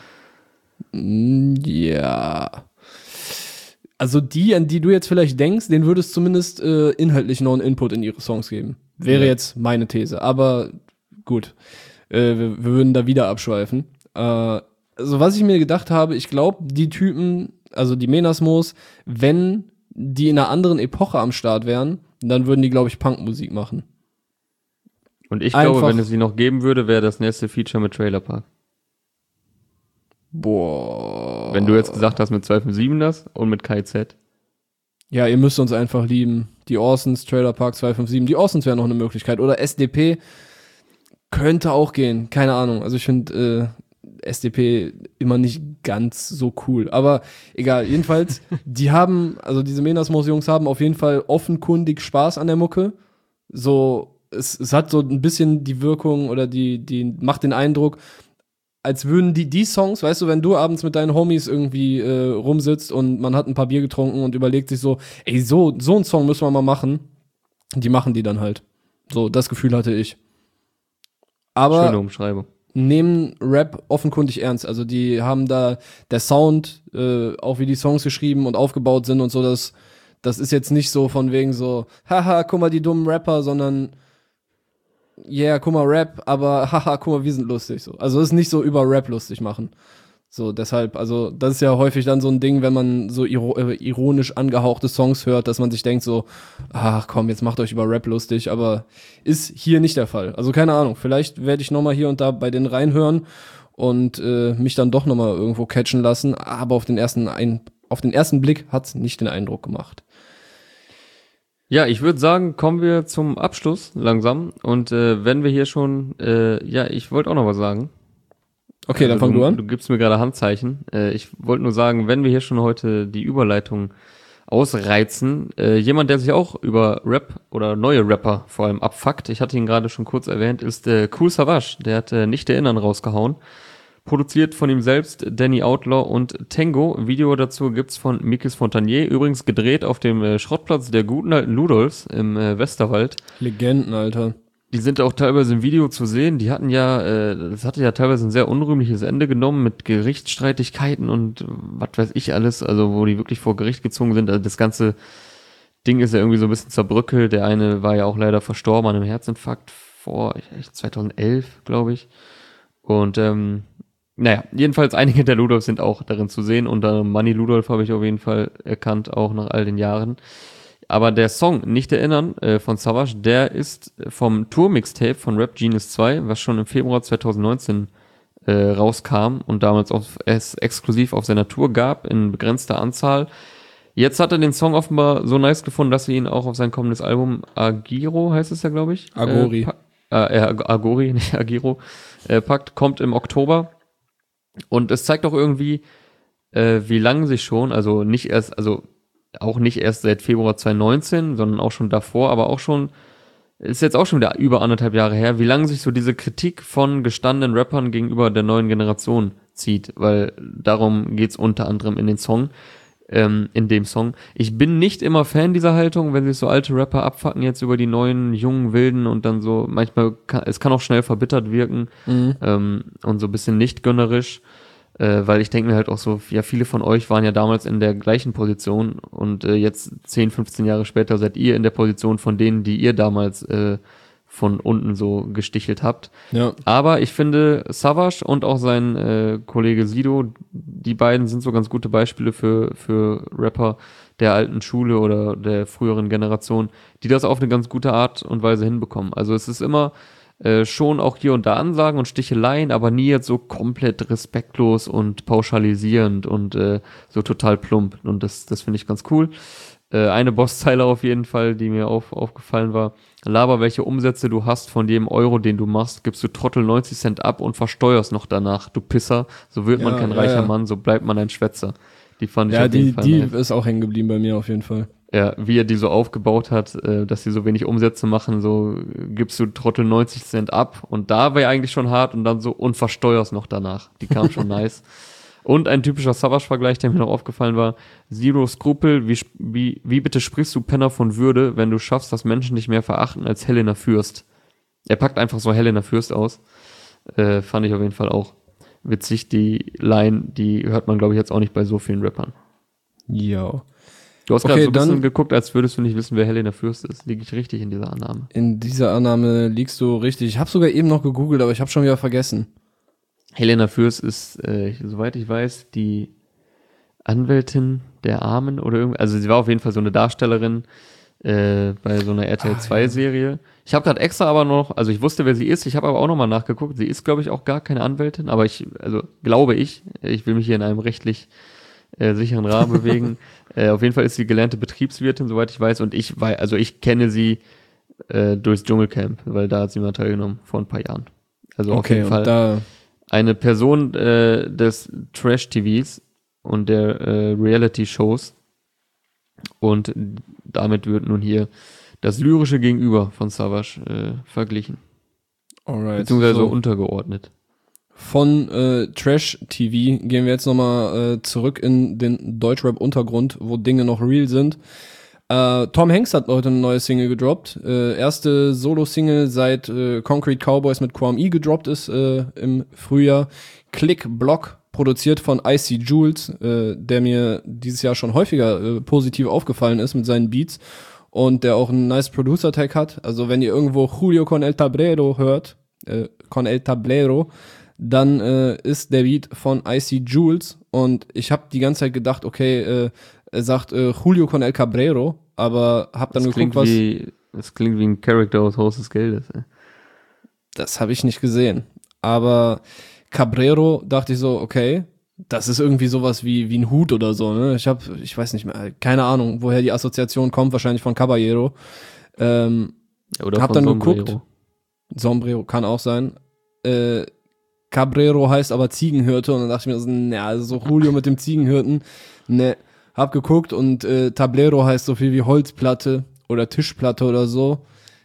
Ja. Also die, an die du jetzt vielleicht denkst, denen würde es zumindest inhaltlich noch einen Input in ihre Songs geben. Wäre jetzt meine These, aber gut. Wir würden da wieder abschweifen. Also was ich mir gedacht habe, ich glaube, die Typen, also die Menasmos, wenn die in einer anderen Epoche am Start wären, dann würden die, glaube ich, Punkmusik machen. Und ich glaube, wenn es sie noch geben würde, wäre das nächste Feature mit Trailer Park. Boah. Wenn du jetzt gesagt hast mit 257 das und mit KIZ. Ja, ihr müsst uns einfach lieben. Die Orsons, Trailer Park 257. Die Orsons wäre noch eine Möglichkeit. Oder SDP könnte auch gehen. Keine Ahnung. Also ich finde SDP immer nicht ganz so cool. Aber egal. Jedenfalls, diese Menasmos-Jungs haben auf jeden Fall offenkundig Spaß an der Mucke. So, es hat so ein bisschen die Wirkung oder die macht den Eindruck, als würden die Songs, weißt du, wenn du abends mit deinen Homies irgendwie rumsitzt und man hat ein paar Bier getrunken und überlegt sich so, ey, so einen Song müssen wir mal machen. Die machen die dann halt. So, das Gefühl hatte ich. Aber schöne Umschreibung. Nehmen Rap offenkundig ernst. Also die haben da der Sound, auch wie die Songs geschrieben und aufgebaut sind und so, das ist jetzt nicht so von wegen so, haha, guck mal, die dummen Rapper, sondern yeah, guck mal, Rap, aber haha, guck mal, wir sind lustig. So. Also es ist nicht so über Rap lustig machen. So, deshalb, also das ist ja häufig dann so ein Ding, wenn man so ironisch angehauchte Songs hört, dass man sich denkt so, ach komm, jetzt macht euch über Rap lustig, aber ist hier nicht der Fall. Also keine Ahnung, vielleicht werde ich nochmal hier und da bei denen reinhören und mich dann doch nochmal irgendwo catchen lassen, aber auf den ersten Blick hat's nicht den Eindruck gemacht. Ja, ich würde sagen, kommen wir zum Abschluss langsam und wenn wir hier schon, ich wollte auch noch was sagen. Okay, dann fang du an. Du gibst mir gerade Handzeichen. Ich wollte nur sagen, wenn wir hier schon heute die Überleitung ausreizen, jemand, der sich auch über Rap oder neue Rapper vor allem abfuckt, ich hatte ihn gerade schon kurz erwähnt, ist Kool Savas. Der hat Nicht erinnern rausgehauen. Produziert von ihm selbst, Danny Outlaw und Tango. Video dazu gibt's von Mikis Fontanier. Übrigens gedreht auf dem Schrottplatz der guten alten Ludolfs im Westerwald. Legenden, Alter. Die sind auch teilweise im Video zu sehen. Die hatten das hatte ja teilweise ein sehr unrühmliches Ende genommen mit Gerichtsstreitigkeiten und was weiß ich alles, also wo die wirklich vor Gericht gezogen sind. Also das ganze Ding ist ja irgendwie so ein bisschen zerbröckelt. Der eine war ja auch leider verstorben an einem Herzinfarkt vor 2011, glaube ich. Und jedenfalls einige der Ludolfs sind auch darin zu sehen. Unter Manni Ludolf habe ich auf jeden Fall erkannt, auch nach all den Jahren. Aber der Song Nicht erinnern von Savas, der ist vom Tour-Mixtape von Rap Genius 2, was schon im Februar 2019 rauskam und damals es exklusiv auf seiner Tour gab, in begrenzter Anzahl. Jetzt hat er den Song offenbar so nice gefunden, dass er ihn auch auf sein kommendes Album Agiro, heißt es ja, glaube ich. Agori. Agori, nicht Agiro, packt, kommt im Oktober. Und es zeigt auch irgendwie, wie lange sich schon, auch nicht erst seit Februar 2019, sondern auch schon davor, aber auch schon, ist jetzt auch schon wieder über 1,5 Jahre her, wie lange sich so diese Kritik von gestandenen Rappern gegenüber der neuen Generation zieht, weil darum geht's unter anderem in dem Song. Ich bin nicht immer Fan dieser Haltung, wenn sich so alte Rapper abfucken jetzt über die neuen, jungen, wilden und dann so, manchmal, es kann auch schnell verbittert wirken und so ein bisschen nicht gönnerisch. Weil ich denke mir halt auch so, ja, viele von euch waren ja damals in der gleichen Position und jetzt 10, 15 Jahre später seid ihr in der Position von denen, die ihr damals von unten so gestichelt habt. Ja. Aber ich finde, Savage und auch sein Kollege Sido, die beiden sind so ganz gute Beispiele für Rapper der alten Schule oder der früheren Generation, die das auf eine ganz gute Art und Weise hinbekommen. Also es ist immer schon auch hier und da Ansagen und Sticheleien, aber nie jetzt so komplett respektlos und pauschalisierend und so total plump. Und das finde ich ganz cool. Eine Bosszeile auf jeden Fall, die mir aufgefallen war. Laber, welche Umsätze du hast von jedem Euro, den du machst, gibst du Trottel 90 Cent ab und versteuerst noch danach, du Pisser. So wird man kein reicher Mann, so bleibt man ein Schwätzer. Die fand ich auf jeden Fall. Ja, die ist auch hängen geblieben bei mir auf jeden Fall. Ja, wie er die so aufgebaut hat, dass sie so wenig Umsätze machen, so gibst du Trottel 90 Cent ab und da wäre eigentlich schon hart und dann so und versteuerst noch danach. Die kam schon nice. Und ein typischer Savage-Vergleich, der mir noch aufgefallen war, Zero Skrupel, wie bitte sprichst du Penner von Würde, wenn du schaffst, dass Menschen dich mehr verachten als Helena Fürst? Er packt einfach so Helena Fürst aus. Fand ich auf jeden Fall auch witzig. Die Line, die hört man, glaube ich, jetzt auch nicht bei so vielen Rappern. Ja. Du hast gerade so ein bisschen geguckt, als würdest du nicht wissen, wer Helena Fürst ist. Liege ich richtig in dieser Annahme? In dieser Annahme liegst du richtig. Ich habe sogar eben noch gegoogelt, aber ich habe schon wieder vergessen. Helena Fürst ist, soweit ich weiß, die Anwältin der Armen oder irgendwie. Also sie war auf jeden Fall so eine Darstellerin bei so einer RTL 2 Serie. Ich habe gerade extra aber noch, also ich wusste, wer sie ist, ich habe aber auch nochmal nachgeguckt. Sie ist, glaube ich, auch gar keine Anwältin, aber glaube ich will mich hier in einem rechtlich sicheren Rahmen bewegen. Auf jeden Fall ist sie gelernte Betriebswirtin, soweit ich weiß, und ich kenne sie durchs Dschungelcamp, weil da hat sie mal teilgenommen vor ein paar Jahren. Also auf jeden Fall da eine Person des Trash-TVs und der Reality-Shows, und damit wird nun hier das lyrische Gegenüber von Savage verglichen. Alright. Beziehungsweise so untergeordnet. Von Trash-TV gehen wir jetzt nochmal zurück in den Deutschrap-Untergrund, wo Dinge noch real sind. Tom Hanks hat heute eine neue Single gedroppt. Erste Solo-Single seit Concrete Cowboys mit Quam E gedroppt ist im Frühjahr. Click Block, produziert von Icy Jules, der mir dieses Jahr schon häufiger positiv aufgefallen ist mit seinen Beats und der auch einen nice Producer-Tag hat. Also wenn ihr irgendwo Julio con el Tablero hört, dann ist der Beat von Icy Jules und ich habe die ganze Zeit gedacht, okay, er sagt Julio con el Cabrero, aber hab dann geguckt, das klingt wie ein Charakter aus Haus des Geldes. Ey. Das habe ich nicht gesehen, aber Cabrero dachte ich so, okay, das ist irgendwie sowas wie ein Hut oder so, ne? Ich weiß nicht mehr, keine Ahnung, woher die Assoziation kommt, wahrscheinlich von Caballero. Oder hab von dann Sombrero. geguckt, Sombrero kann auch sein. Cabrero heißt aber Ziegenhirte und dann dachte ich mir so, also so Julio mit dem Ziegenhirten, ne. Hab geguckt und Tablero heißt so viel wie Holzplatte oder Tischplatte oder so.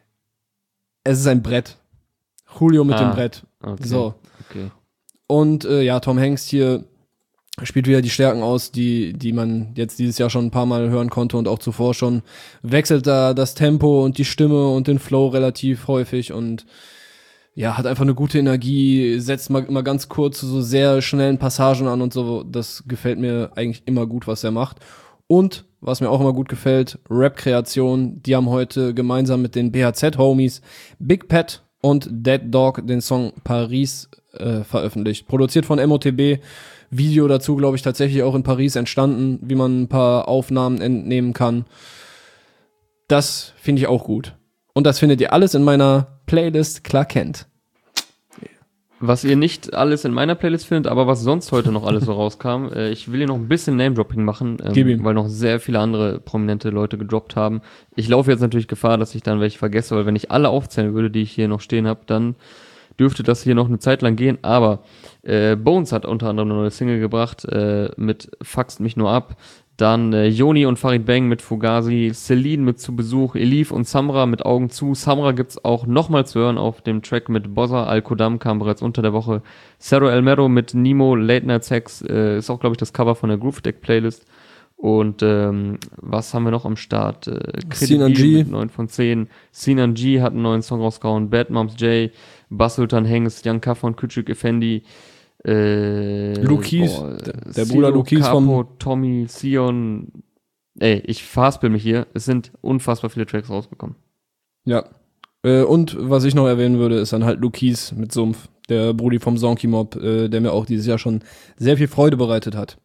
Es ist ein Brett. Julio mit dem Brett. Okay. So. Okay. Und Tom Hanks hier spielt wieder die Stärken aus, die man jetzt dieses Jahr schon ein paar Mal hören konnte und auch zuvor schon. Wechselt da das Tempo und die Stimme und den Flow relativ häufig und ja, hat einfach eine gute Energie, setzt mal ganz kurz so sehr schnellen Passagen an und so. Das gefällt mir eigentlich immer gut, was er macht. Und was mir auch immer gut gefällt, Rap-Kreation. Die haben heute gemeinsam mit den BHZ-Homies Big Pat und Dead Dog den Song Paris veröffentlicht. Produziert von MOTB. Video dazu, glaube ich, tatsächlich auch in Paris entstanden, wie man ein paar Aufnahmen entnehmen kann. Das finde ich auch gut. Und das findet ihr alles in meiner Playlist Clark Kent. Was ihr nicht alles in meiner Playlist findet, aber was sonst heute noch alles so rauskam, ich will hier noch ein bisschen Name-Dropping machen, weil noch sehr viele andere prominente Leute gedroppt haben. Ich laufe jetzt natürlich Gefahr, dass ich dann welche vergesse, weil wenn ich alle aufzählen würde, die ich hier noch stehen habe, dann dürfte das hier noch eine Zeit lang gehen, aber Bones hat unter anderem eine neue Single gebracht mit Fuckst mich nur ab. Dann Yoni und Farid Bang mit Fugazi, Celine mit Zu Besuch, Elif und Samra mit Augen zu. Samra gibt's auch nochmal zu hören auf dem Track mit Bozza. Al-Kodam kam bereits unter der Woche. Cerro El Mero mit Nemo, Late Night Sex, ist auch, glaube ich, das Cover von der Groove Deck Playlist. Und was haben wir noch am Start? Sinan G mit 9 von 10. Sinan G hat einen neuen Song rausgehauen. Bad Moms J, Bas Sultan Hengst, Jan Kaffer und Küçük Effendi. Lukis, der Bruder Lukis Capo, Tommy, Sion. Ich verhaspel mich hier. Es sind unfassbar viele Tracks rausgekommen. Ja. Und was ich noch erwähnen würde, ist dann halt Lukis mit Sumpf, der Brudi vom Zonky Mob, der mir auch dieses Jahr schon sehr viel Freude bereitet hat.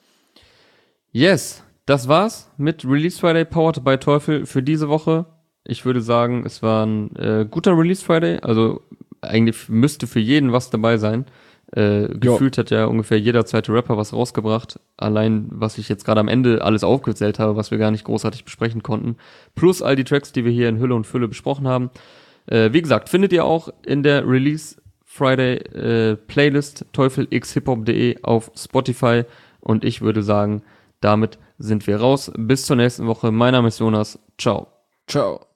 Yes, das war's mit Release Friday Powered by Teufel für diese Woche. Ich würde sagen, es war ein guter Release Friday, also eigentlich müsste für jeden was dabei sein. Gefühlt hat ja ungefähr jeder zweite Rapper was rausgebracht. Allein, was ich jetzt gerade am Ende alles aufgezählt habe, was wir gar nicht großartig besprechen konnten. Plus all die Tracks, die wir hier in Hülle und Fülle besprochen haben. Wie gesagt, findet ihr auch in der Release Friday Playlist teufelxhiphop.de auf Spotify. Und ich würde sagen, damit sind wir raus. Bis zur nächsten Woche. Mein Name ist Jonas. Ciao. Ciao.